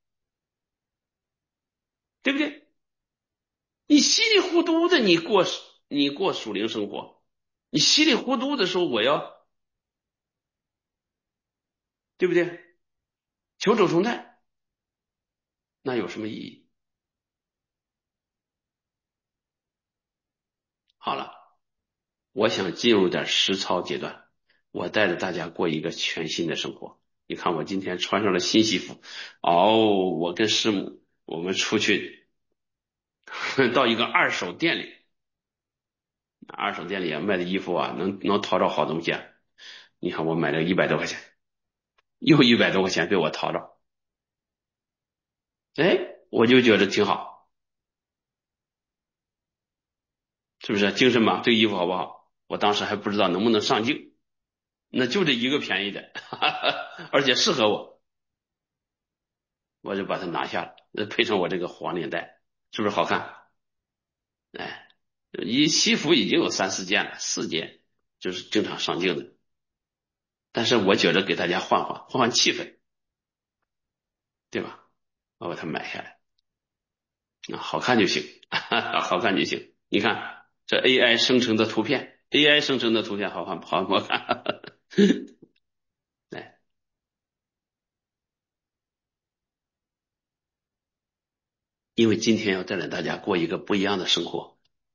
对不对？你稀里糊涂的，你过你过属灵生活，你稀里糊涂的说我要，对不对？求主同在，那有什么意义？好了。我想进入点实操阶段，我带着大家过一个全新的生活。你看我今天穿上了新西服，哦，我跟师母我们出去到一个二手店里二手店里卖的衣服啊，能能淘着好东西啊。你看我买了一百多块钱，又一百多块钱被我淘着，哎，我就觉得挺好，是不是？精神嘛，这个衣服好不好？我当时还不知道能不能上镜，那就这一个便宜的，哈哈，而且适合我，我就把它拿下了，那配上我这个黄领带，是不是好看？哎，一西服已经有三四件了，四件就是经常上镜的，但是我觉得给大家换换换换气氛，对吧？我把它买下来。啊，好看就行，好看就行。你看这 A I 生成的图片，A I 生成的图片好看好不好看？来，因为今天要带领大家过一个不一样的生活，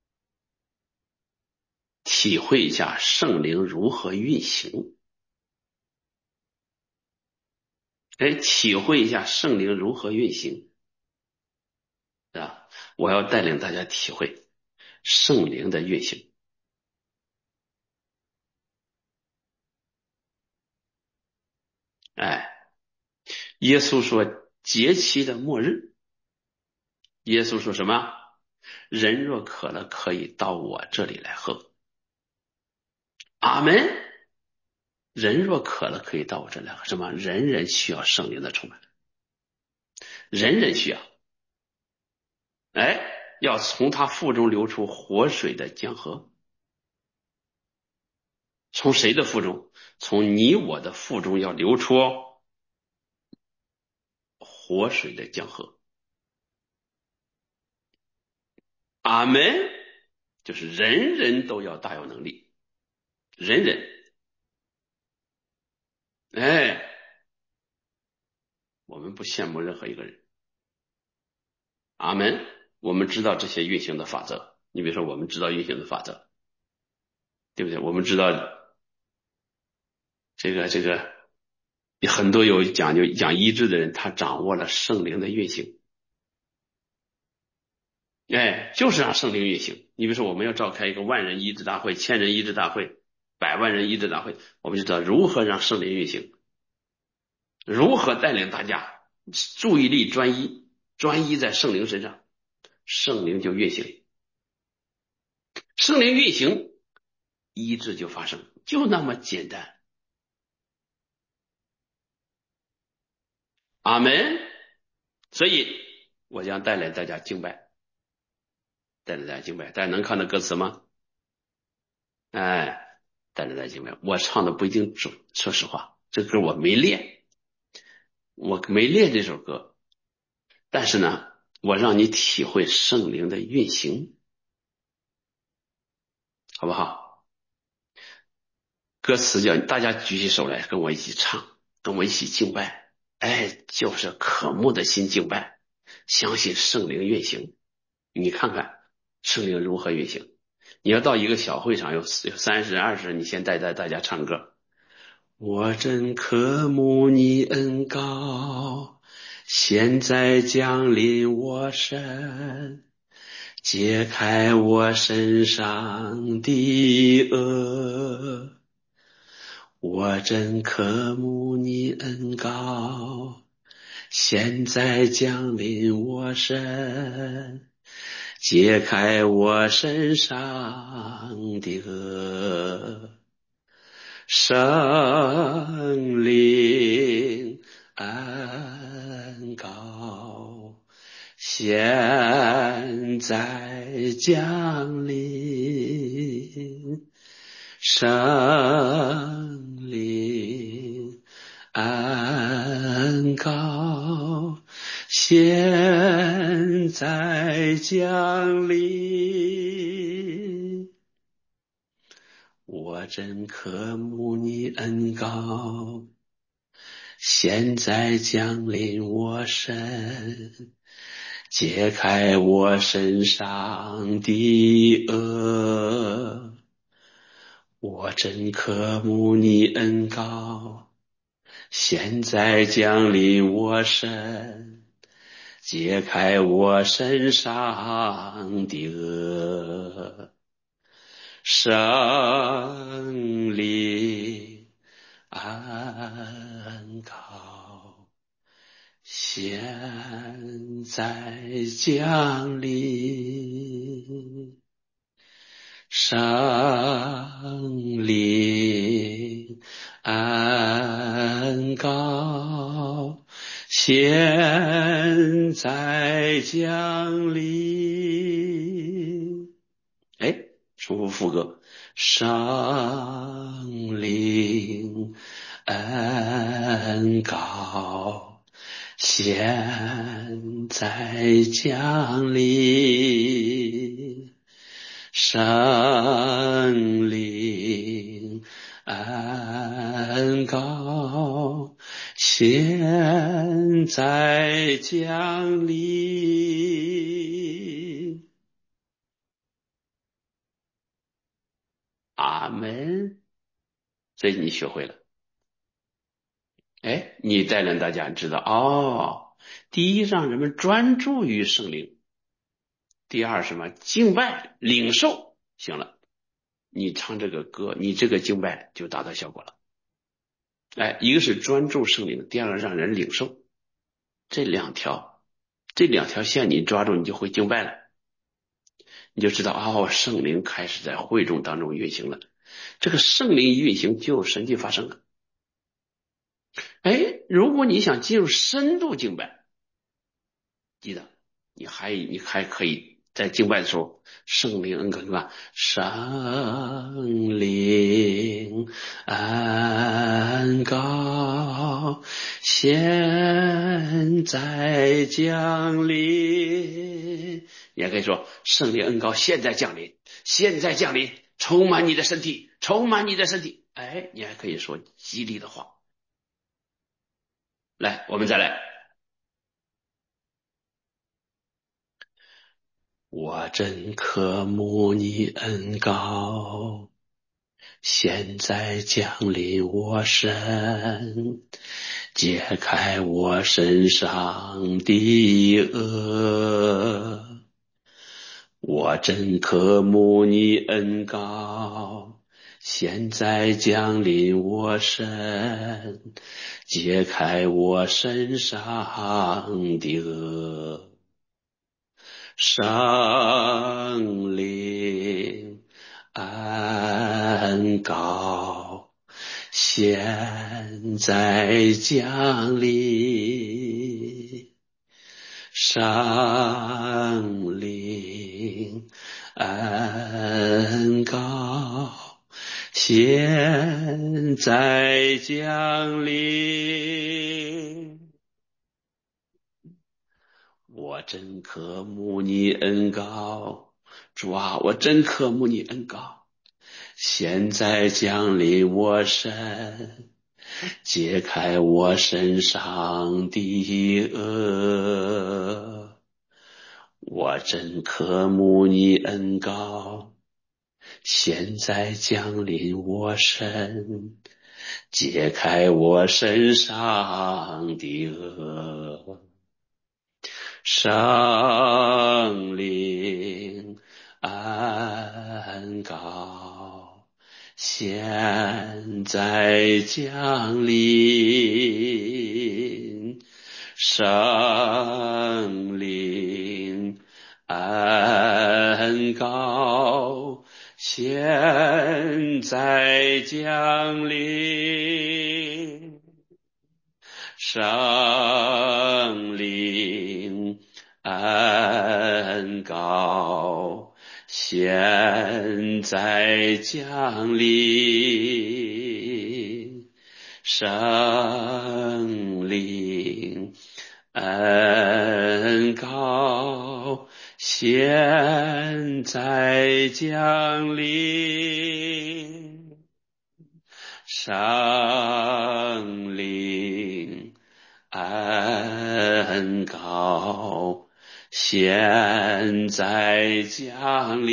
体会一下圣灵如何运行。哎，体会一下圣灵如何运行，是吧？我要带领大家体会圣灵的运行。哎，耶稣说节期的末日，耶稣说什么？人若渴了，可以到我这里来喝。阿门。人若渴了，可以到我这来喝。什么？人人需要圣灵的充满，人人需要。哎，要从他腹中流出活水的江河。从谁的腹中？从你我的腹中要流出活水的江河。阿门。就是人人都要大有能力，人人。哎，我们不羡慕任何一个人。阿门。我们知道这些运行的法则。你比如说，我们知道运行的法则，对不对？我们知道这个这个很多有讲究讲医治的人，他掌握了圣灵的运行，哎，就是让圣灵运行。你比如说，我们要召开一个万人医治大会、千人医治大会、百万人医治大会，我们就知道如何让圣灵运行，如何带领大家注意力专一，专一在圣灵身上，圣灵就运行，圣灵运行，医治就发生，就那么简单。阿门。所以我将带领大家敬拜，带领大家敬拜，大家能看到歌词吗？哎，带领大家敬拜，我唱的不一定准，说实话，这歌我没练，我没练这首歌，但是呢，我让你体会圣灵的运行，好不好？歌词叫大家举起手来跟我一起唱，跟我一起敬拜，哎，就是渴慕的心敬拜，相信圣灵运行。你看看圣灵如何运行。你要到一个小会场，有有三十人、二十人，你先带带大家唱歌。我真渴慕你恩膏，现在降临我身，解开我身上的恶。我真渴慕你恩膏，现在降临我身，解开我身上的恶。圣灵恩膏，现在降临。圣灵恩膏，现在降临。我真渴慕你恩膏，现在降临我身，解开我身上的恶。我真渴慕你恩膏，现在降临我身，解开我身上的恶。 圣灵恩高，现在降临。圣灵恩高，现在降临。哎，重复副歌，圣灵恩高，现在降临。圣灵恩高，现在降临。阿门。这你学会了。哎，你带领大家知道哦，第一让人们专注于圣灵，第二什么敬拜领受，行了，你唱这个歌，你这个敬拜就达到效果了。哎，一个是专注圣灵，第二个让人领受，这两条这两条线你抓住，你就会敬拜了，你就知道哦，圣灵开始在会众当中运行了。这个圣灵运行就有神迹发生了。哎，如果你想进入深度敬拜，记得你还你还可以在敬拜的时候，圣灵恩高，对吧？圣灵恩高，现在降临。你还可以说圣灵恩高，现在降临，现在降临，充满你的身体，充满你的身体。哎，你还可以说激励的话。来，我们再来。我真渴慕你恩高，现在降临我身，解开我身上的恶。我真渴慕你恩高，现在降临我身，解开我身上的恶。圣灵恩高，现在降临。圣灵恩高，现在降临。我真渴慕你恩高，主啊，我真渴慕你恩高，现在降临我身，解开我身上的恶。我真渴慕你恩高，现在降临我身，解开我身上的恶。圣灵恩高，现在降临。圣灵恩高，现在降临。圣灵恩高，现在降临。圣灵恩高，现在降临。圣灵恩高，现在降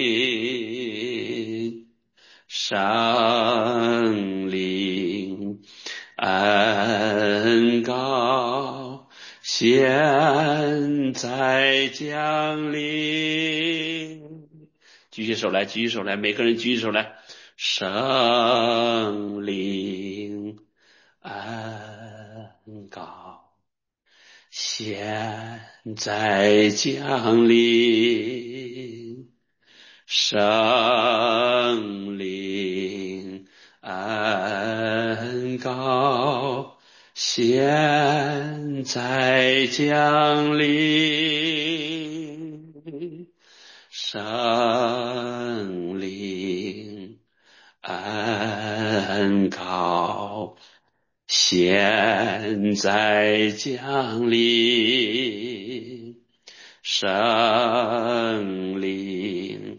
临。圣灵恩高，现在降临。 举起手来，举起手来，每个人举起手来。圣灵恩膏现在降临，圣灵恩膏现在降临，圣灵恩膏现在降临，圣灵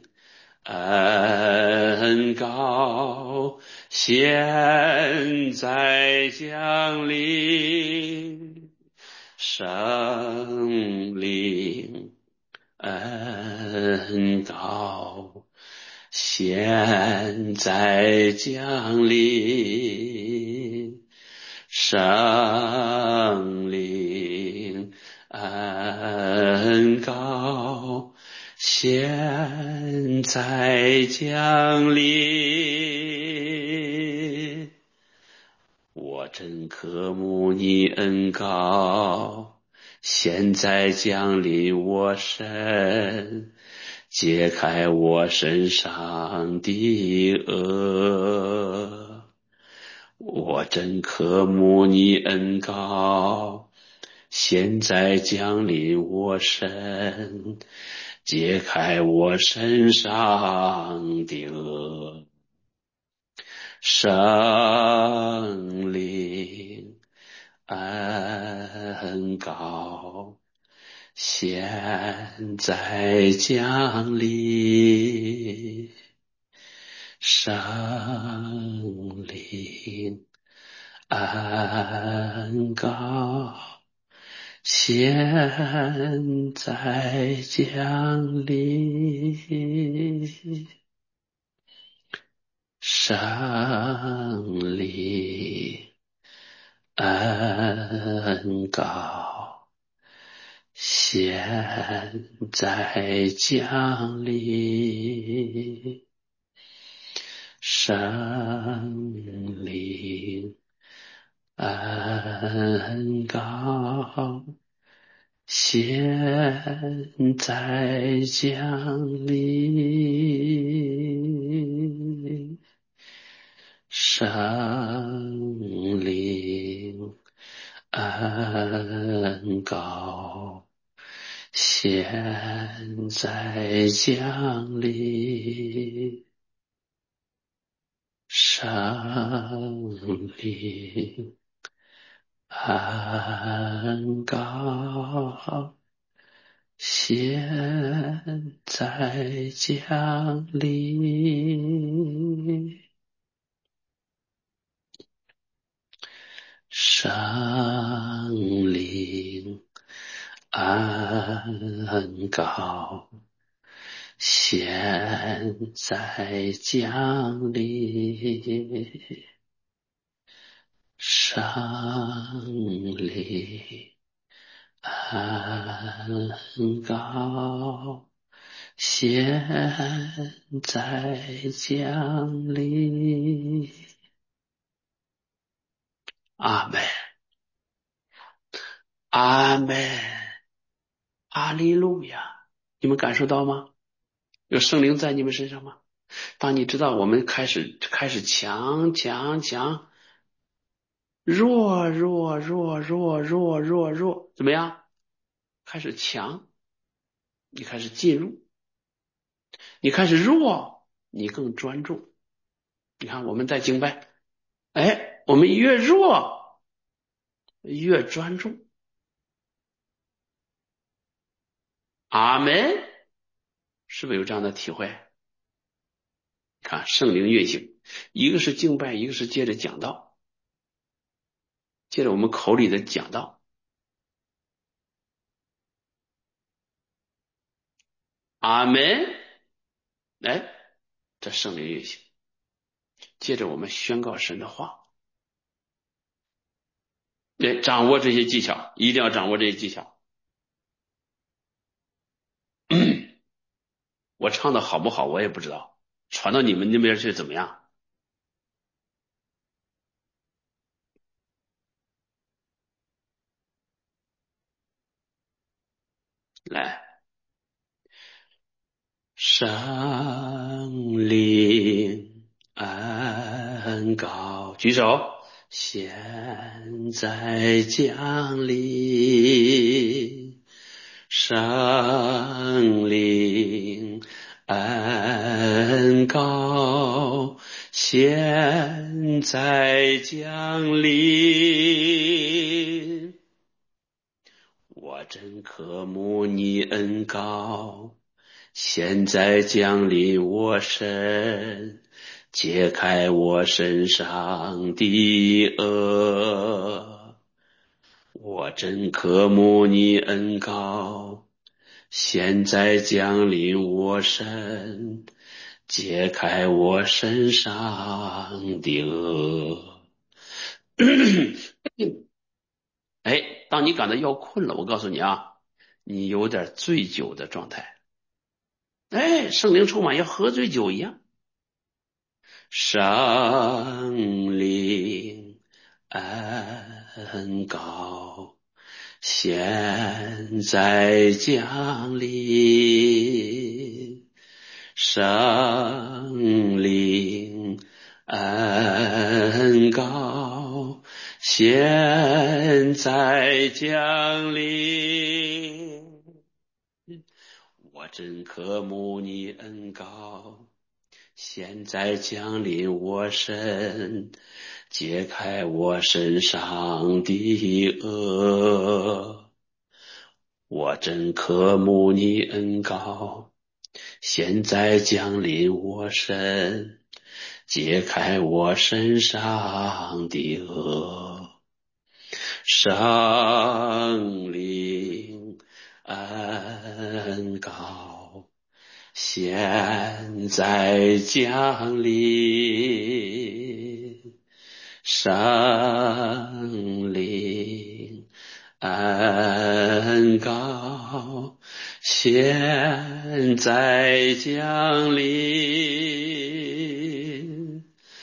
恩膏现在降临，圣灵恩膏现在降临，圣灵恩膏现在降临。我真渴慕你恩膏现在降临我身，解开我身上的恶。我真渴慕你恩膏现在降临我身，解开我身上的恶。圣灵恩膏现在降临，圣灵恩膏现在降临，圣灵恩膏现在降临，圣灵恩膏现在降临，圣灵恩膏现在降临，圣灵恩膏现在降临，圣灵恩膏现在降临，圣灵恩膏现在降临。阿门，阿门，阿利路亚！你们感受到吗？有圣灵在你们身上吗？当你知道我们开始开始强强强，弱弱弱弱弱弱弱，怎么样？开始强，你开始进入，你开始弱，你更专注。你看我们在敬拜，哎，我们越弱越专注。阿门，是不是有这样的体会？看圣灵运行，一个是敬拜，一个是接着讲道，接着我们口里的讲道。阿门，哎，这圣灵运行，接着我们宣告神的话。对，掌握这些技巧，一定要掌握这些技巧。 我唱的好不好我也不知道，传到你们那边去怎么样？来，山岭安高，举手。现在降临，山岭安高，现在降临。我真渴慕你恩高，现在降临我身，解开我身上的恶。我真渴慕你恩高，现在降临我身，解开我身上的恶。哎，当你感到要困了，我告诉你啊，你有点醉酒的状态。哎，圣灵充满，要喝醉酒一样。圣灵恩高，现在降临。圣灵恩高，现在降临。我真渴慕你恩高，现在降临我身，解开我身上的恶。我真渴慕你恩高，现在降临我身，解开我身上的恶。圣灵恩高，现在降临。圣灵恩高，现在降临。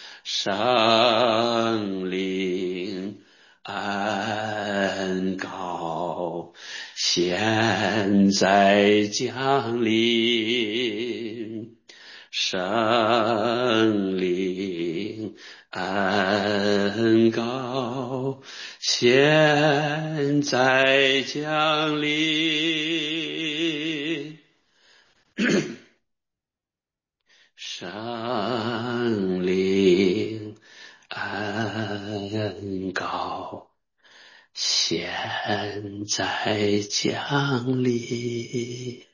圣灵恩高，现在降临。圣灵恩高，现在降临。圣灵恩高，现在降临。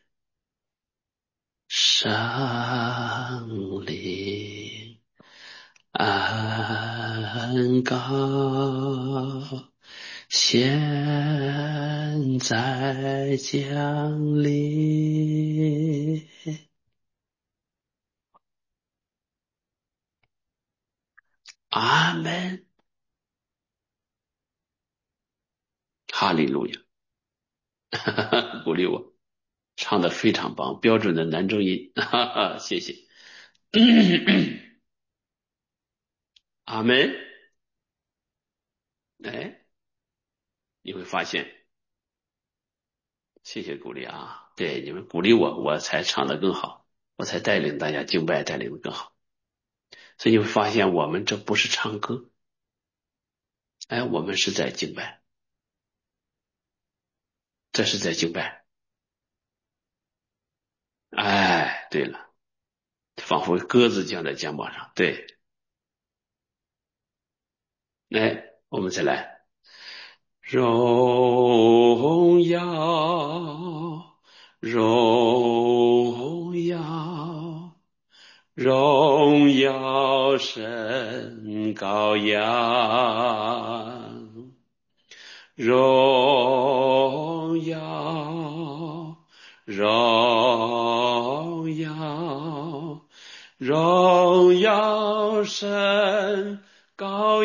圣灵恩高，现在降临。阿门，哈利路亚，鼓励我，唱的非常棒，标准的男中音，哈哈，谢谢。阿门。哎，你会发现，谢谢鼓励啊，对，你们鼓励我，我才唱得更好，我才带领大家敬拜，带领的更好。所以你会发现，我们这不是唱歌，哎，我们是在敬拜，这是在敬拜。哎，对了，仿佛鸽子降在肩膀上。对，来，我们再来，荣耀，荣耀，荣耀神羔羊。荣耀，荣耀，荣耀神羔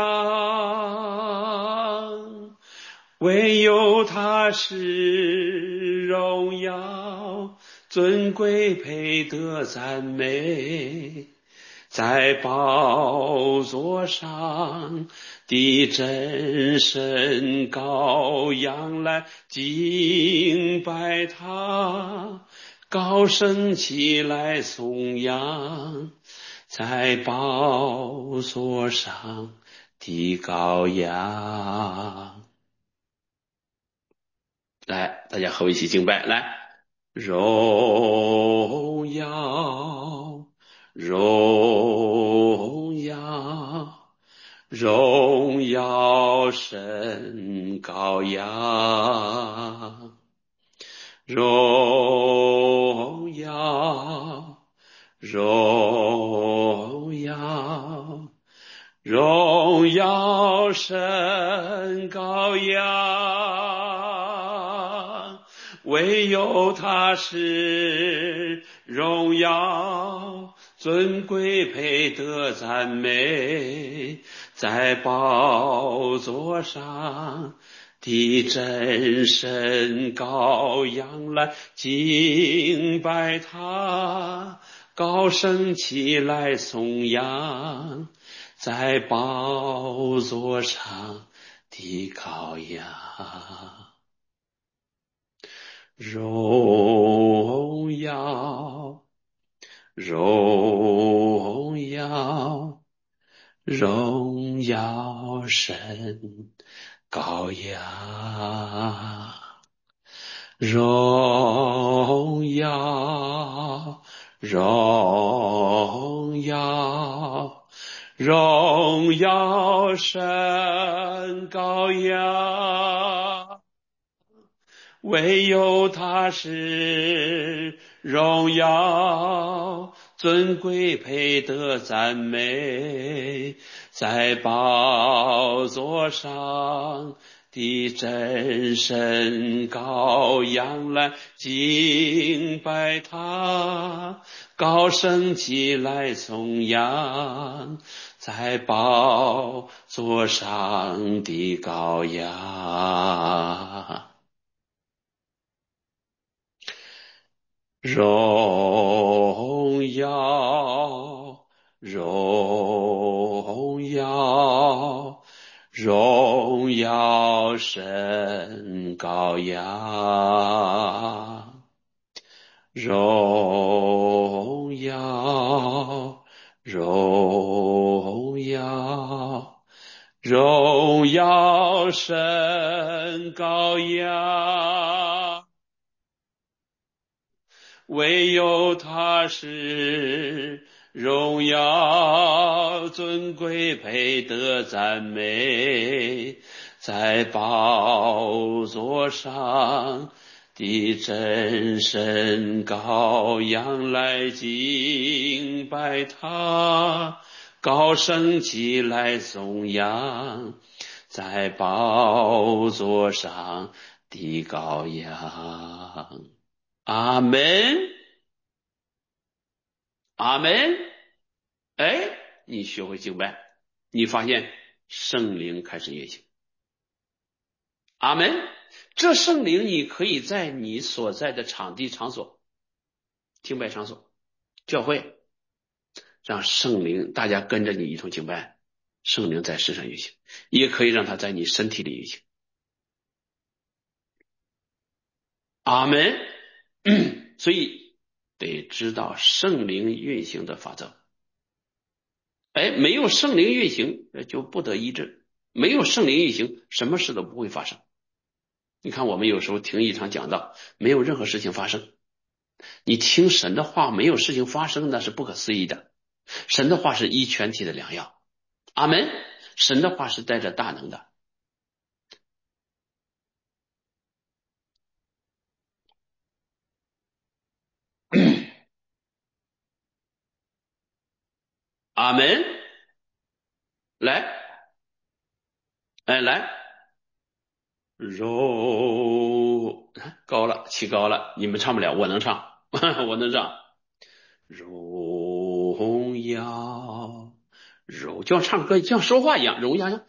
羊，唯有他是荣耀尊贵配得赞美。在宝座上的真神羔羊来敬拜他，高声起来颂扬，在宝座上的羔羊。来，大家和我一起敬拜，来，荣耀，荣耀，荣耀神羔羊，荣耀，荣耀，荣耀神羔羊，唯有他是荣耀尊贵配得赞美，在宝座上的真神羔羊来敬拜他，高声起来颂扬，在宝座上的羔羊。荣耀，荣耀，荣耀神羔羊，荣耀，荣耀，荣耀神羔羊，唯有他是荣耀尊贵配得赞美，在宝座上的真神羔羊来敬拜他，高声起来颂扬，在宝座上的羔羊。荣耀，荣耀，荣耀神羔羊，荣耀，荣耀，荣耀神羔羊，唯有他是荣耀尊贵配得赞美，在宝座上的真神羔羊来敬拜他，高声起来颂扬，在宝座上的羔羊。阿门，阿门。哎，你学会敬拜，你发现圣灵开始运行。阿门。这圣灵你可以在你所在的场地场所、敬拜场所、教会，让圣灵大家跟着你一同敬拜，圣灵在身上运行，也可以让他在你身体里运行。阿门。所以得知道圣灵运行的法则。哎，没有圣灵运行就不得医治，没有圣灵运行什么事都不会发生。你看我们有时候听一场讲道，没有任何事情发生，你听神的话没有事情发生，那是不可思议的。神的话是医全体的良药。阿门。神的话是带着大能的。阿门。来，哎，来，柔高了，起高了，你们唱不了，我能唱，我能唱。荣耀，荣，就像唱歌，就像说话一样，荣耀，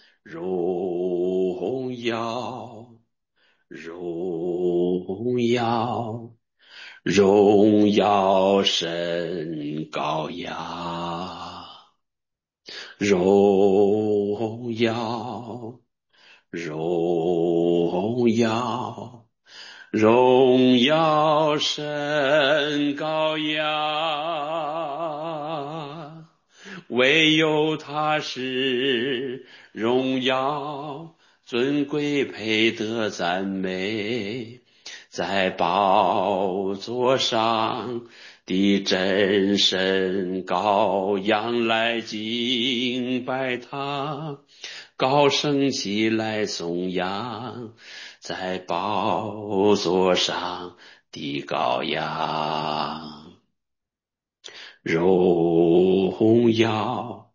荣耀，荣耀， 荣耀神羔羊，荣耀，荣耀，荣耀神羔羊，唯有他是荣耀尊贵配得赞美，在宝座上的真神羔羊来敬拜他，高声起来颂扬，在宝座上的羔羊，荣耀，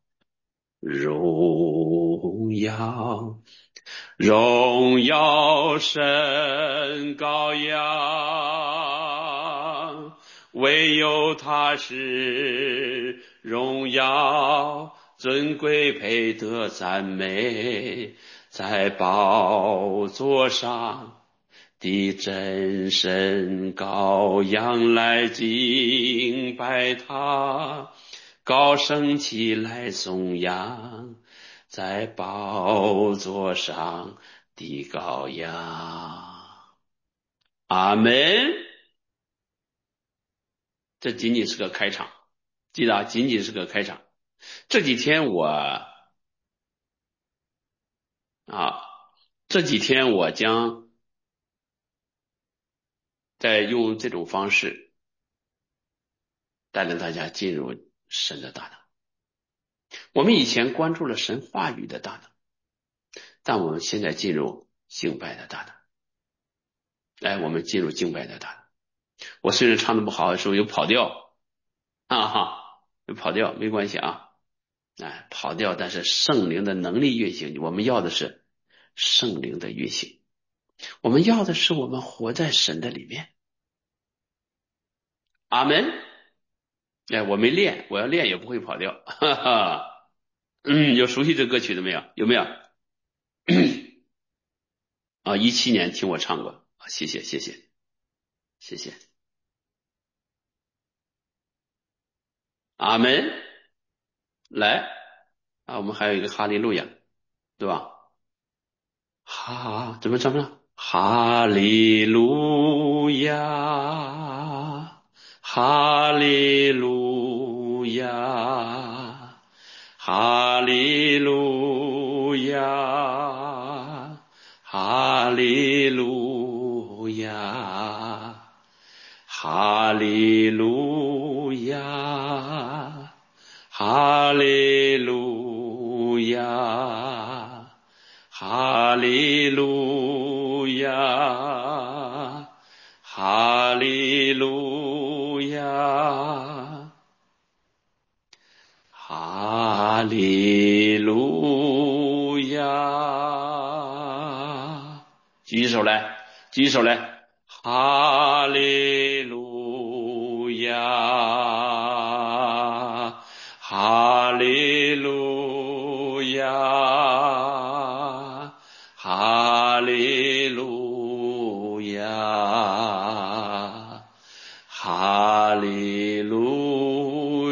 荣耀，荣耀神羔羊，唯有他是荣耀尊贵配得赞美，在宝座上的真神羔羊来敬拜他，高声起来颂扬，在宝座上的羔羊。阿门。这仅仅是个开场，记得啊，仅仅是个开场。这几天我啊，这几天我将在用这种方式带领大家进入神的大能。我们以前关注了神话语的大能，但我们现在进入敬拜的大能。来，我们进入敬拜的大能。我虽然唱的不好的时候有跑调啊哈，有跑调没关系啊，哎，跑调，但是圣灵的能力运行，我们要的是圣灵的运行，我们要的是我们活在神的里面。阿门。哎，我没练，我要练也不会跑调，哈哈。嗯，有熟悉这歌曲的没有？有没有？啊，一七年听我唱过，谢谢谢谢谢谢。阿门。来啊，我们还有一个哈利路亚，对吧？哈，怎么怎么了？哈利路亚，哈利路亚，哈利路亚，哈利路亚，哈利路亚，哈利路亚，哈利路亚，哈利路亚，哈利路亚。举手来，举手来，哈利路亚，哈利路亚，哈利路亚，哈利路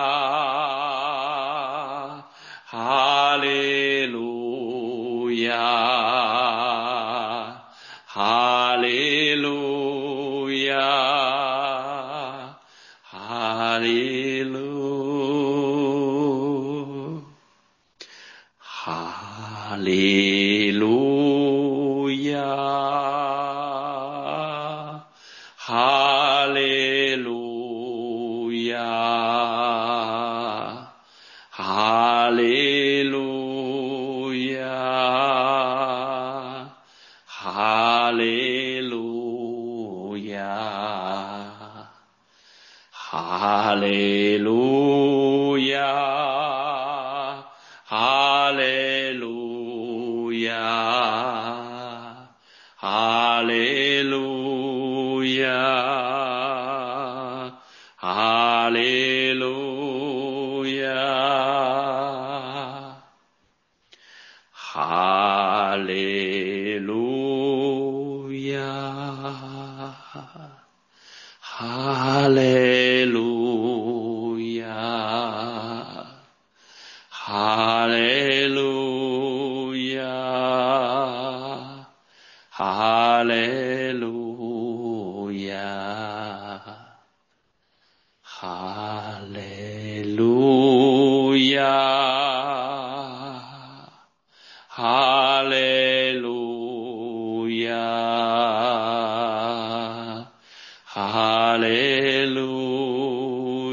亚，哈利路亚，哈利路亚，哈利路，哈利路亚，哈利路亚，哈利路亚，哈利路亚，哈利路亚，哈利路亚，哈利路亚，哈利路亚，哈利路亚， 哈利路亚，哈利路亚，哈利路亚，哈利路亚，哈利路亚，哈利路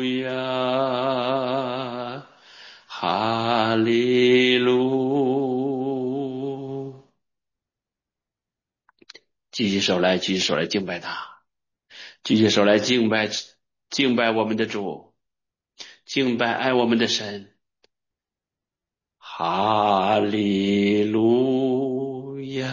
亚，哈利路。举起手来，举起手来敬拜他，举起手来敬拜敬拜我们的主，敬拜爱我们的神。哈利路亚，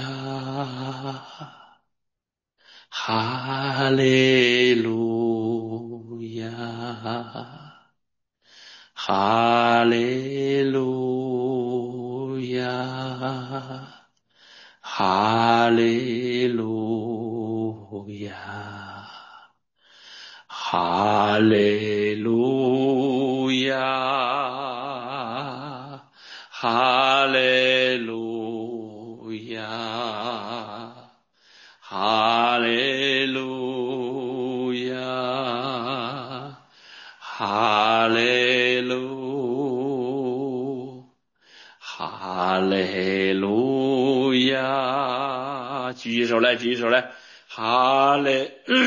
哈利路亚，哈利路亚，哈利路亚，哈利路亚，哈利路亚，哈利路亚，哈利路，哈利路亚。举起手来，举起手来，哈利。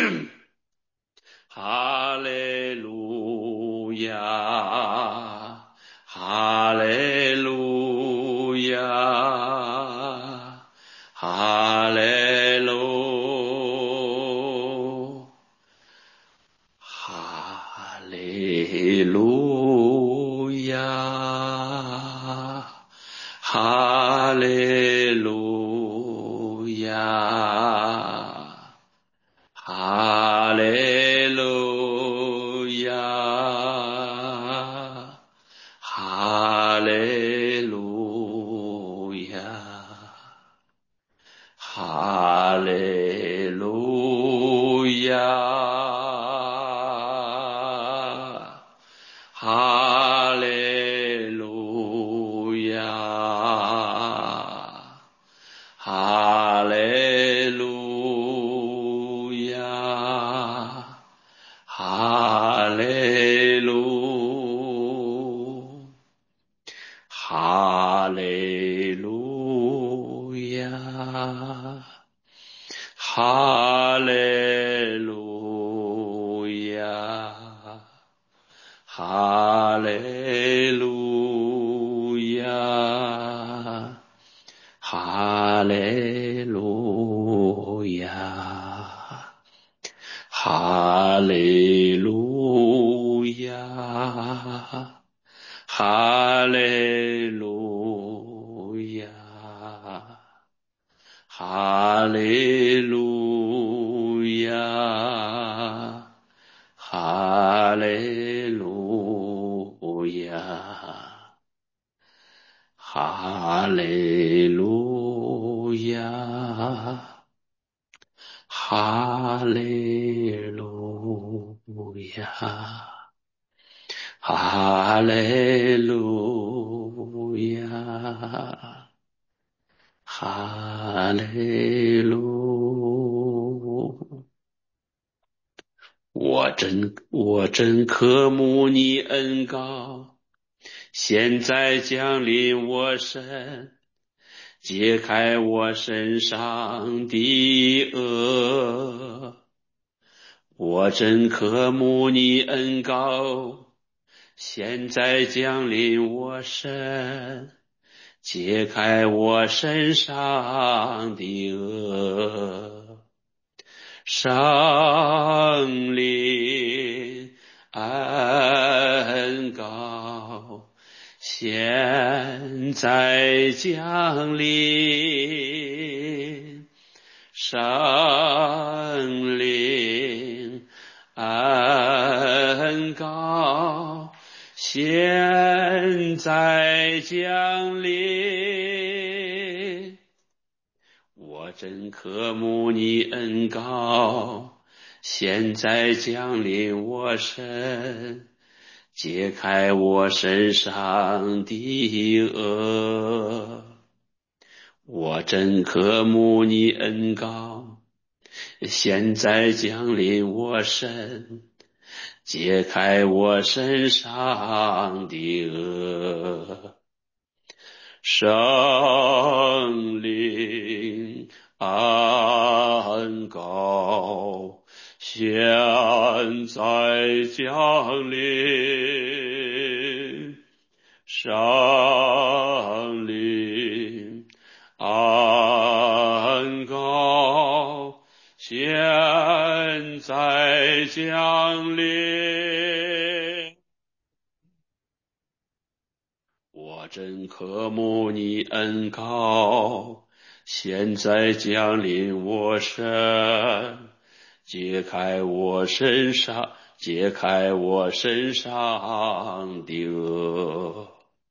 哈利路亚，哈利路亚，哈利路，哈利路亚，哈利路亚，哈利路亚，哈利路亚，哈利路亚，哈利路亚，哈利路亚，哈利路，哈利路亚，哈利路亚，哈利路亚，哈利路亚，哈利路亚，哈利路亚，哈利路亚，哈利路亚，哈利路亚，哈利路亚，哈利路亚，哈利路。我真我真渴慕你恩膏，现在降临我身，解开我身上的恶。我真渴慕你恩膏，现在降临我身，解开我身上的恶。圣灵恩膏，现在降临。圣灵恩膏，现在降临。我真渴慕你恩膏， 现在降临我身，解开我身上的恶。我真渴慕你恩膏，现在降临我身，解开我身上的恶。圣灵恩膏，现在降临。圣灵恩膏，现在降临。我真渴慕你恩膏，现在降临我身，解开我身上，解开我身上的恶。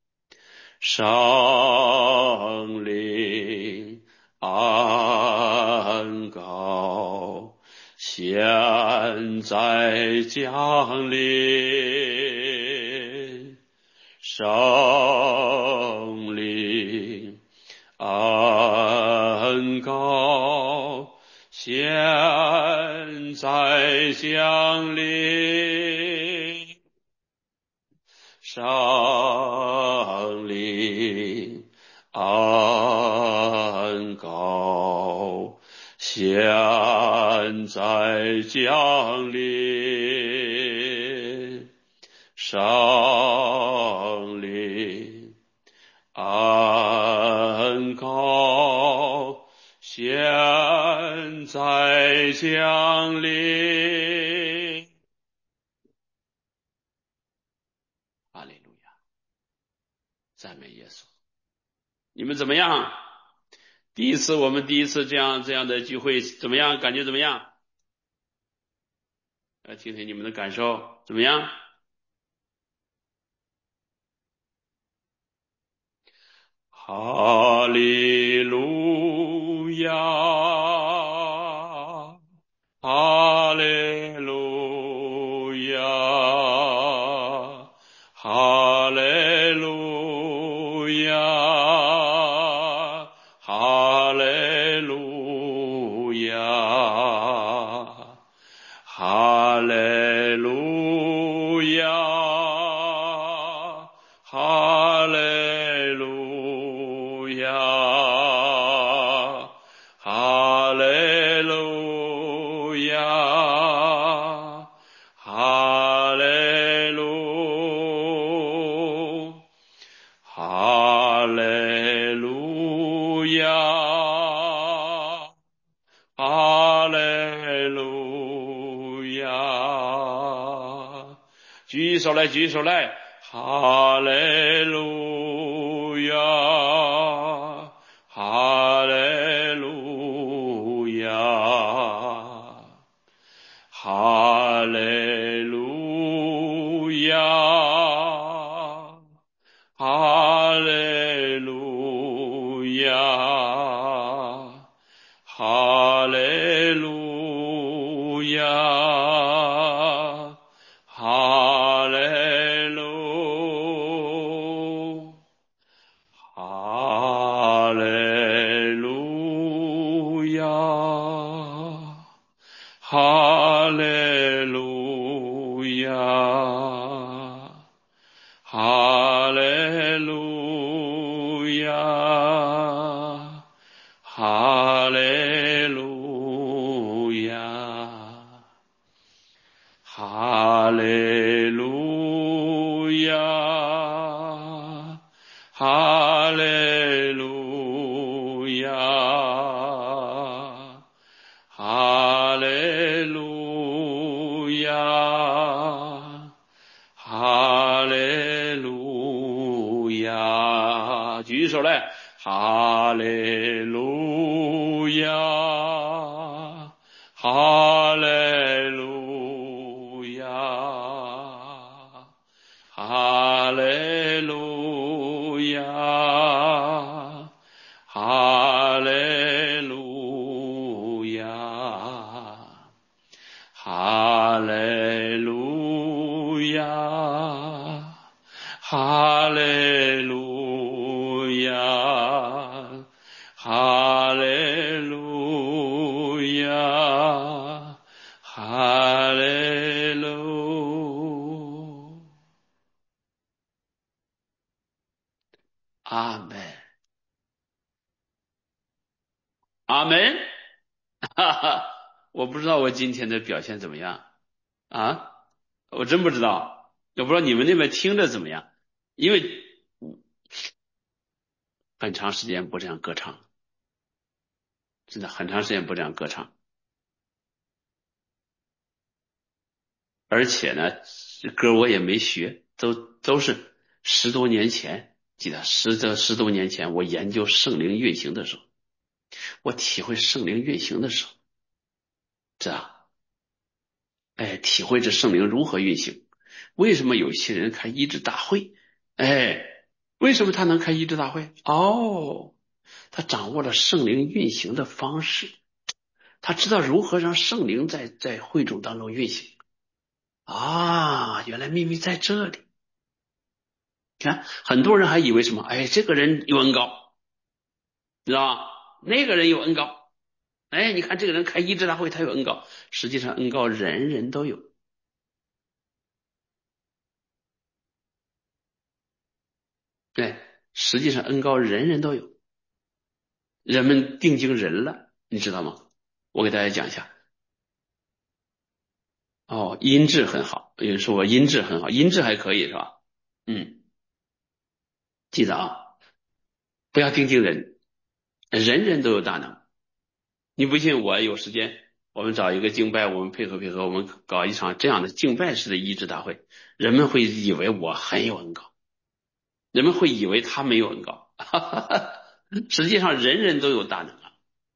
圣灵恩膏，现在降临。圣灵恩膏，现在降临。圣灵恩膏，现在降临。圣灵恩膏，现在降临。哈利路亚，赞美耶稣。你们怎么样？第一次我们第一次这样这样的聚会怎么样？感觉怎么样？来听听你们的感受怎么样？哈利路亚，哈利路亚，哈利路亚，哈利路亚，哈利路亚，哈利路亚，哈利路亚，哈利路，哈利路亚，哈利路亚。举手来，举手来，哈利路亚，哈利路亚，哈利路亚，哈利路亚，哈利路亚，哈利路，哈利路亚，哈利路亚，哈利路亚，哈利路亚，哈利路亚，哈利路亚，哈利路亚，哈利路亚。举手来，哈利路亚，哈利路亚，哈利路亚，哈利路亚，哈哈利路亚，哈利路，阿门，阿门。哈哈，我不知道我今天的表现怎么样啊？我真不知道，我不知道你们那边听着怎么样，因为很长时间不这样歌唱，真的很长时间不这样歌唱，而且呢，这歌我也没学，都都是十多年前，记得十这十多年前我研究圣灵运行的时候，我体会圣灵运行的时候，这啊，哎，体会这圣灵如何运行。为什么有些人开医治大会？哎，为什么他能开医治大会？哦，他掌握了圣灵运行的方式，他知道如何让圣灵在在会众当中运行。啊，原来秘密在这里。看，很多人还以为什么？哎，这个人有恩高，知道吧？那个人有恩高。哎，你看这个人开医治大会，他有恩高。实际上，恩高人人都有。哎，实际上恩高人人都有。人们定睛人了，你知道吗？我给大家讲一下。哦，音质很好，有人说我音质很好，音质还可以是吧？嗯，记得啊，不要定睛人，人人都有大能。你不信，我有时间，我们找一个敬拜，我们配合配合，我们搞一场这样的敬拜式的医治大会，人们会以为我很有恩高，人们会以为他没有恩高，实际上人人都有大能啊，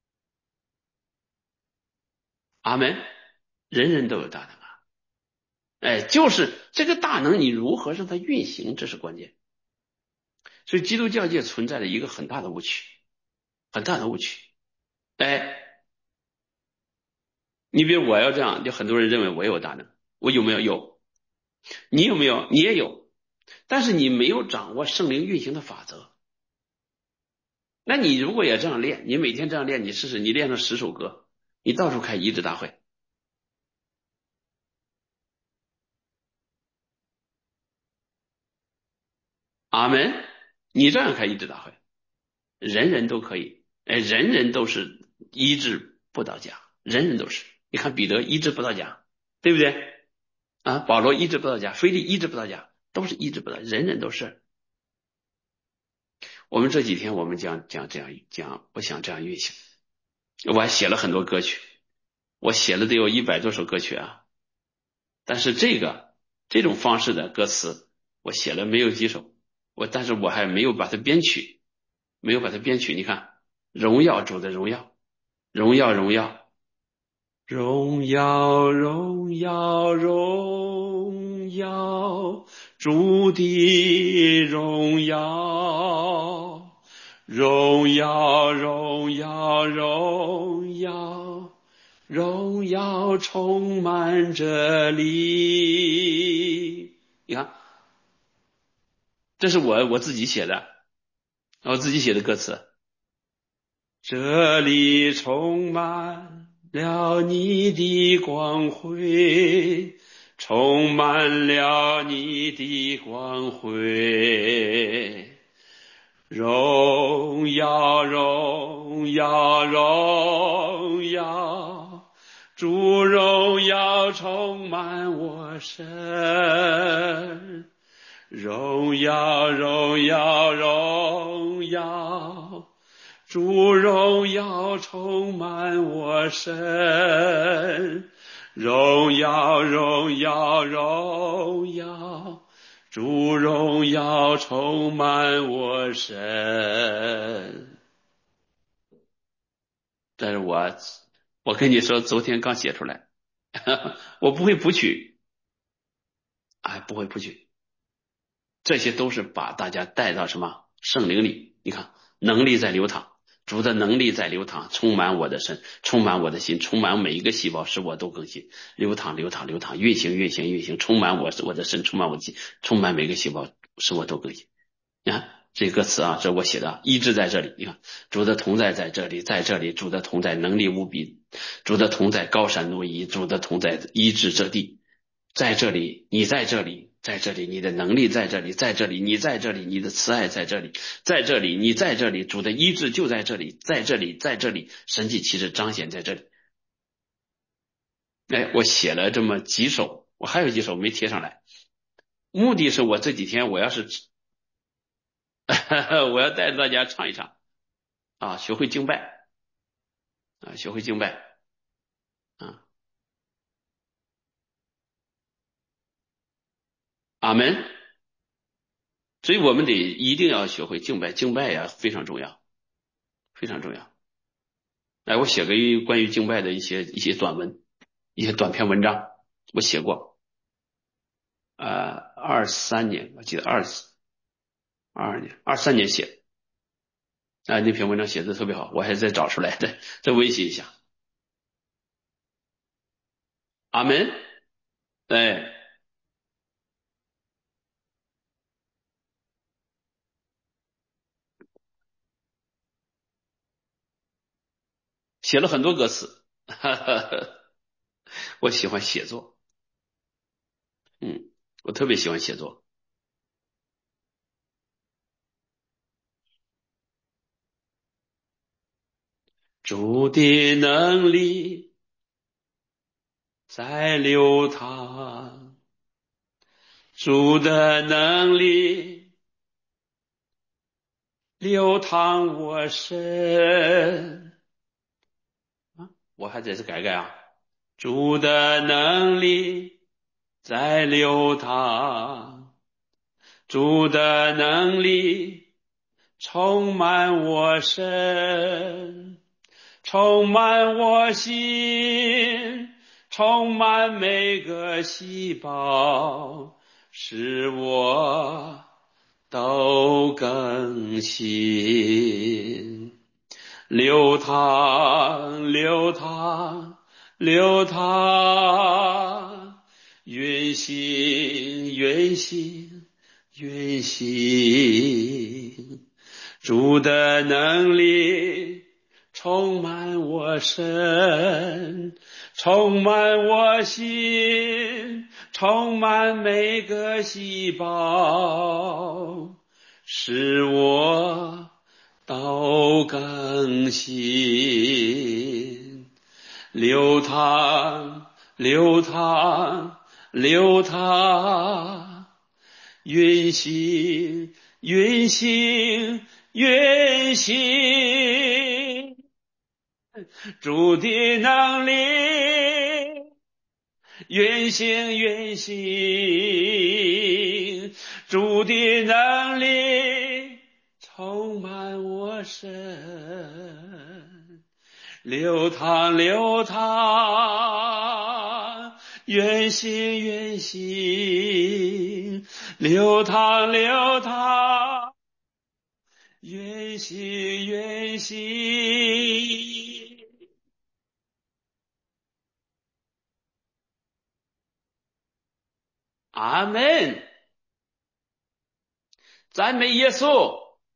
阿门，人人都有大能啊，哎，就是这个大能，你如何让它运行，这是关键。所以基督教界存在着一个很大的误区，很大的误区。哎，你比如我要这样，就很多人认为我有大能，我有没有？有，你有没有？你也有。但是你没有掌握圣灵运行的法则。那你如果也这样练，你每天这样练，你试试，你练上十首歌，你到处开医治大会，阿门。你这样开医治大会，人人都可以，哎，人人都是医治布道家，人人都是。你看彼得医治布道家，对不对？啊，保罗医治布道家，腓力医治布道家，都是医治布道，人人都是。我们这几天我们将将这样讲，我想这样运行。我还写了很多歌曲，我写了得有一百多首歌曲啊。但是这个这种方式的歌词，我写了没有几首，我但是我还没有把它编曲，没有把它编曲。你看，荣耀主的荣耀，荣耀荣耀，荣耀荣耀荣耀，主的荣耀，荣耀荣耀荣耀。荣耀充满这里。你看，这是我我自己写的，我自己写的歌词。这里充满了你的光辉，充满了你的光辉。荣耀荣耀荣耀，主荣耀充满我身，荣耀荣耀荣耀，主荣耀充满我身，荣耀荣耀荣耀。主荣耀充满我身，但是我我跟你说，昨天刚写出来，我不会谱曲，哎，不会谱曲，这些都是把大家带到什么圣灵里？你看，能力在流淌，主的能力在流淌，充满我的身，充满我的心，充满每一个细胞，使我都更新，流淌流淌流淌，运行运行运行，充满我我的身，充满我的心，充满每个细胞，使我都更新。啊， 这歌词啊，这我写的，医治在这里。你看，主的同在在这里，在这里，主的同在能力无比，主的同在高山挪移，主的同在医治这地，在这里，你在这里，在这里，你的能力在这里，在这里，你在这里，你的慈爱在这里，在这里，你在这里，主的医治就在这里，在这里，在这里，神迹奇事彰显在这里。哎，我写了这么几首，我还有几首没贴上来，目的是我这几天我要是我要带着大家唱一唱啊，学会敬拜啊，学会敬拜啊，阿门。所以我们得一定要学会敬拜，敬拜呀非常重要，非常重要。哎，我写个关于敬拜的一些一些短文，一些短篇文章，我写过。呃，二三年，我记得二四二二年，二三年写。啊，那篇文章写的特别好，我还再找出来，再再温习一下。阿门。哎，写了很多歌词，哈哈，我喜欢写作，嗯，我特别喜欢写作。主的能力在流淌，主的能力流淌我身。啊，我还得是改改啊。主的能力在流淌，主的能力充满我身，充满我心，充满每个细胞，使我都更新。流淌，流淌，流淌，运行，运行，运行。主的能力充满我身，充满我心，充满每个细胞，使我都更新。流淌，流淌，流淌，运行，运行，运行。主的能力运行，运行。主的能力充满我身，流淌，流淌，运行，运行。流淌，流淌，运行，运行。阿门。赞美耶稣。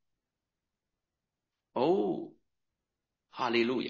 哦，哈利路亚。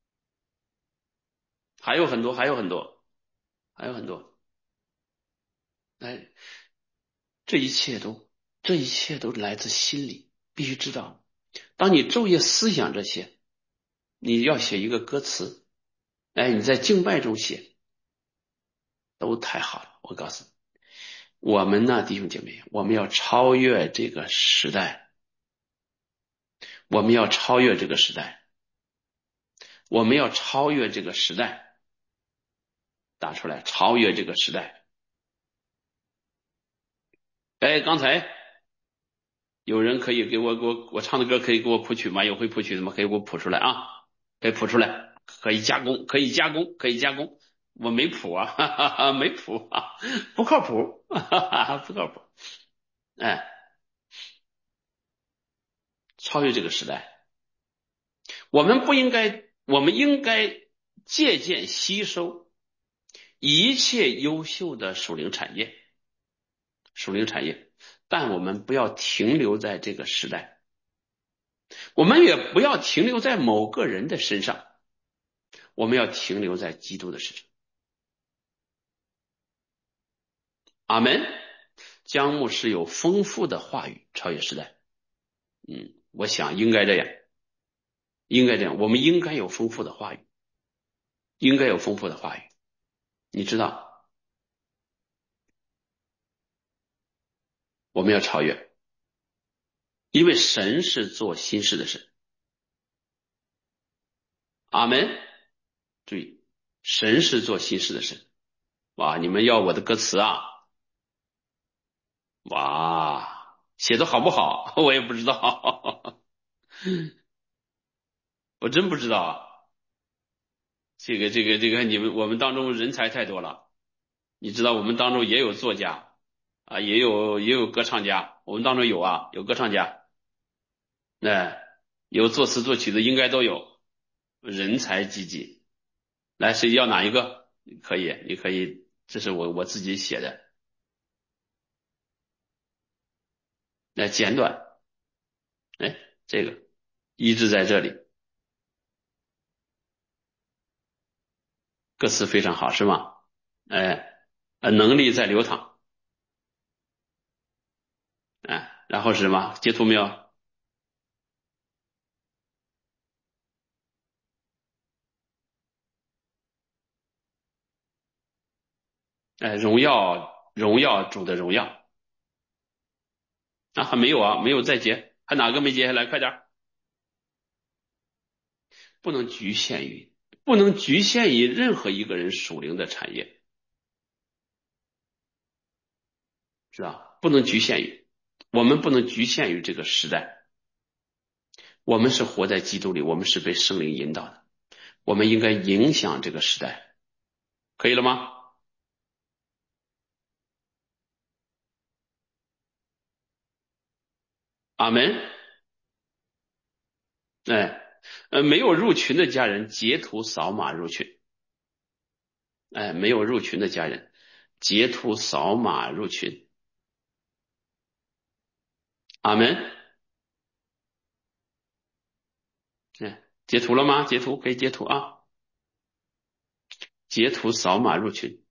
还有很多，还有很多，还有很多。哎，这一切都，这一切都来自心里。必须知道，当你昼夜思想这些，你要写一个歌词，哎，你在敬拜中写，都太好了。我告诉你，我们呢，弟兄姐妹，我们要超越这个时代，我们要超越这个时代，我们要超越这个时代，打出来，超越这个时代。哎，刚才有人可以给我给我我唱的歌可以给我谱曲吗？有会谱曲的吗？可以给我谱出来啊，可以谱出来，可以加工，可以加工，可以加工。我没谱啊，哈哈哈，没谱啊，不靠谱，哈哈哈，不靠谱。哎，超越这个时代，我们不应该，我们应该借鉴吸收一切优秀的属灵产业，属灵产业。 但我们不要停留在这个时代，我们也不要停留在某个人的身上，我们要停留在基督的身上。阿门。姜牧师有丰富的话语，超越时代。嗯，我想应该这样，应该这样，我们应该有丰富的话语，应该有丰富的话语。你知道，我们要超越，因为神是做新事的神。阿门。注意，神是做新事的神。哇，你们要我的歌词啊？哇，写的好不好？我也不知道，我真不知道啊。这个这个这个，你们我们当中人才太多了。你知道我们当中也有作家啊，也有也有歌唱家，我们当中有啊，有歌唱家，哎，有作词作曲的，应该都有，人才济济。来，谁要哪一个？可以，你可以，这是我我自己写的，来简短。哎，这个一直在这里，歌词非常好，是吗？哎，呃，能力在流淌，哎，然后是什么？截图没有？哎，荣耀荣耀主的荣耀啊，还没有啊，没有再截，还哪个没截下来？快点。不能局限于，不能局限于任何一个人属灵的产业，是吧？不能局限于，我们不能局限于这个时代，我们是活在基督里，我们是被圣灵引导的，我们应该影响这个时代，可以了吗？阿门。哎，呃，没有入群的家人截图扫码入群，哎，没有入群的家人截图扫码入群，阿门。哎，截图了吗？截图可以截图啊，截图扫码入群。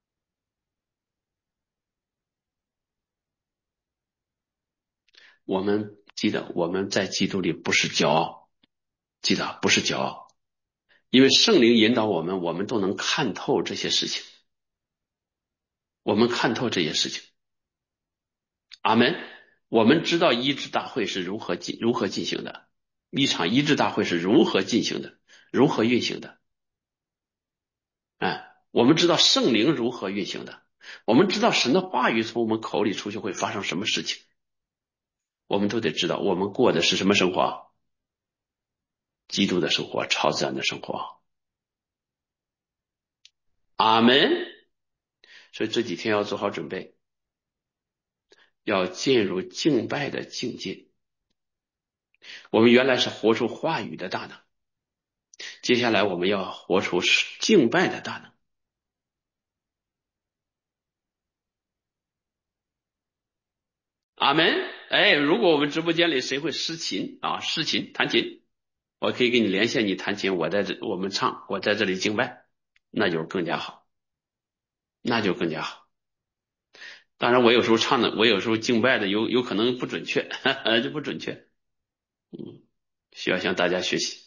我们记得我们在基督里不是骄傲，记得不是骄傲，因为圣灵引导我们，我们都能看透这些事情，我们看透这些事情。阿门。我们知道医治大会是如何进如何进行的，一场医治大会是如何进行的，如何运行的。哎，我们知道圣灵如何运行的，我们知道神的话语从我们口里出去会发生什么事情，我们都得知道我们过的是什么生活，基督的生活，超自然的生活。阿门。所以这几天要做好准备，要进入敬拜的境界。我们原来是活出话语的大能，接下来我们要活出敬拜的大能。阿门。哎，如果我们直播间里谁会诗琴啊，诗琴弹琴，我可以给你连线，你弹琴，我在这我们唱，我在这里敬拜，那就更加好，那就更加好。当然，我有时候唱的，我有时候敬拜的有有可能不准确，就不准确，嗯，需要向大家学习。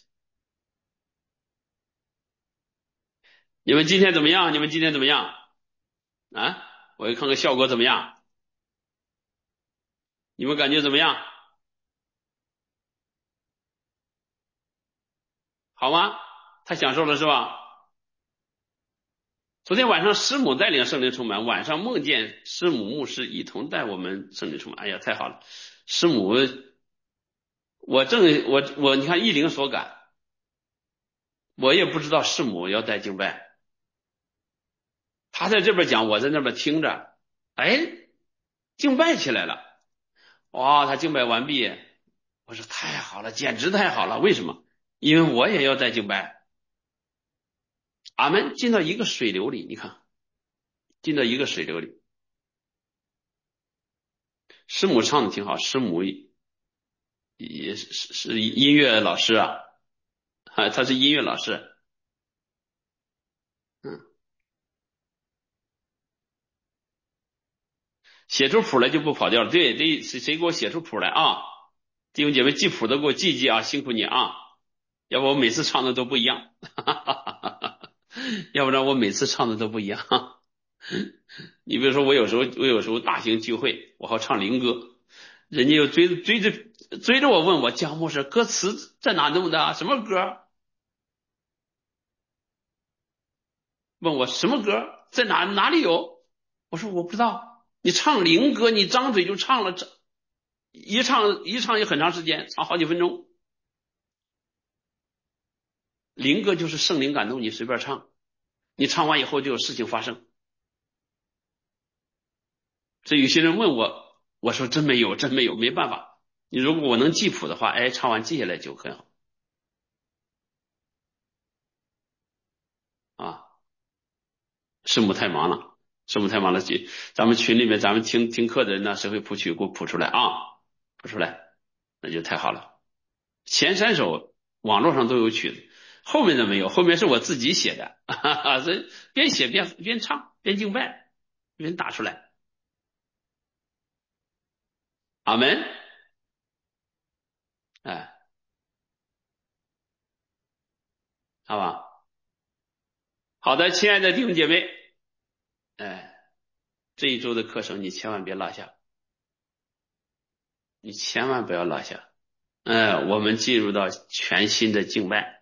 你们今天怎么样？你们今天怎么样？啊，我看看效果怎么样？你们感觉怎么样？好吗？太享受了是吧？昨天晚上师母带领圣灵充满，晚上梦见师母牧师一同带我们圣灵充满。哎呀，太好了！师母，我正我我你看一灵所感，我也不知道师母要带敬拜，他在这边讲，我在那边听着，哎，敬拜起来了。哇，他敬拜完毕，我说太好了，简直太好了！为什么？因为我也要带敬拜。俺们进到一个水流里，你看，进到一个水流里， 师母唱的挺好，师母也是是是音乐老师啊，啊，他是音乐老师。嗯，写出谱来就不跑调了。对，得谁谁给我写出谱来啊？弟兄姐妹记谱的给我记记啊，辛苦你啊，要不我每次唱的都不一样，要不然我每次唱的都不一样。你比如说我有时候我有时候大型聚会，我好唱灵歌，人家又追追着追着我问我姜牧师歌词在哪弄的啊？什么歌？问我什么歌在哪哪里有？我说我不知道。你唱灵歌，你张嘴就唱了，这一唱一唱也很长时间，唱好几分钟。灵歌就是圣灵感动你随便唱，你唱完以后就有事情发生。所以有些人问我，我说真没有，真没有，没办法。你如果我能记谱的话，哎，唱完记下来就很好啊。师母太忙了，师母太忙了，就咱们群里面咱们听听课的人呢，谁会谱曲给我谱出来啊？谱出来，那就太好了。前三首网络上都有曲子，后面的没有，后面是我自己写的，哈哈，所以边写边边唱边敬拜，边打出来。阿门，哎，好吧，好的，亲爱的弟兄姐妹，哎，这一周的课程你千万别落下，你千万不要落下。哎，我们进入到全新的敬拜，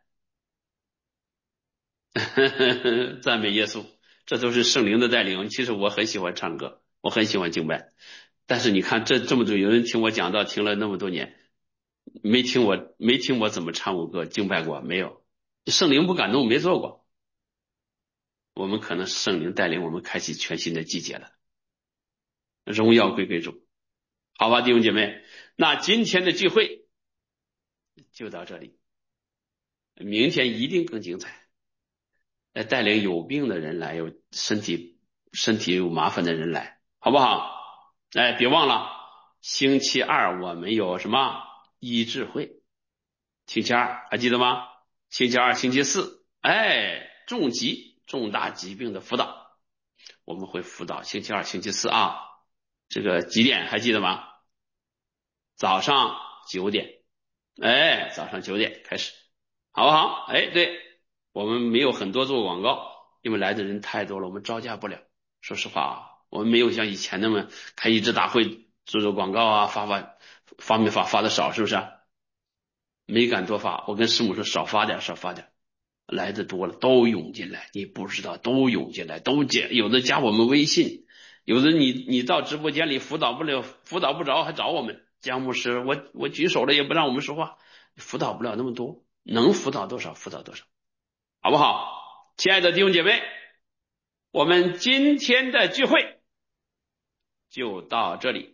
赞美耶稣，这都是圣灵的带领。其实我很喜欢唱歌，我很喜欢敬拜，但是你看这这么多有人听我讲道，听了那么多年，没听我没听我怎么唱过歌、敬拜过，没有，圣灵不感动，没做过。我们可能是圣灵带领我们开启全新的季节了，荣耀归归主。好吧，弟兄姐妹，那今天的聚会就到这里，明天一定更精彩。来带领有病的人来，有身体身体有麻烦的人来，好不好？哎，别忘了星期二我们有什么医治会？星期二还记得吗？星期二、星期四，哎，重疾重大疾病的辅导，我们会辅导。星期二、星期四啊，这个几点还记得吗？早上九点，哎，早上九点开始，好不好？哎，对，我们没有很多做广告，因为来的人太多了，我们招架不了。说实话啊，我们没有像以前那么开一支大会做做广告啊，发发发没发发的少，是不是啊？没敢多发，我跟师母说少发点，少发点。来的多了，都涌进来，你不知道，都涌进来，都加，有的加我们微信，有的你你到直播间里辅导不了，辅导不着还找我们姜牧师，我我举手了也不让我们说话，辅导不了那么多，能辅导多少辅导多少，好不好？亲爱的弟兄姐妹，我们今天的聚会就到这里。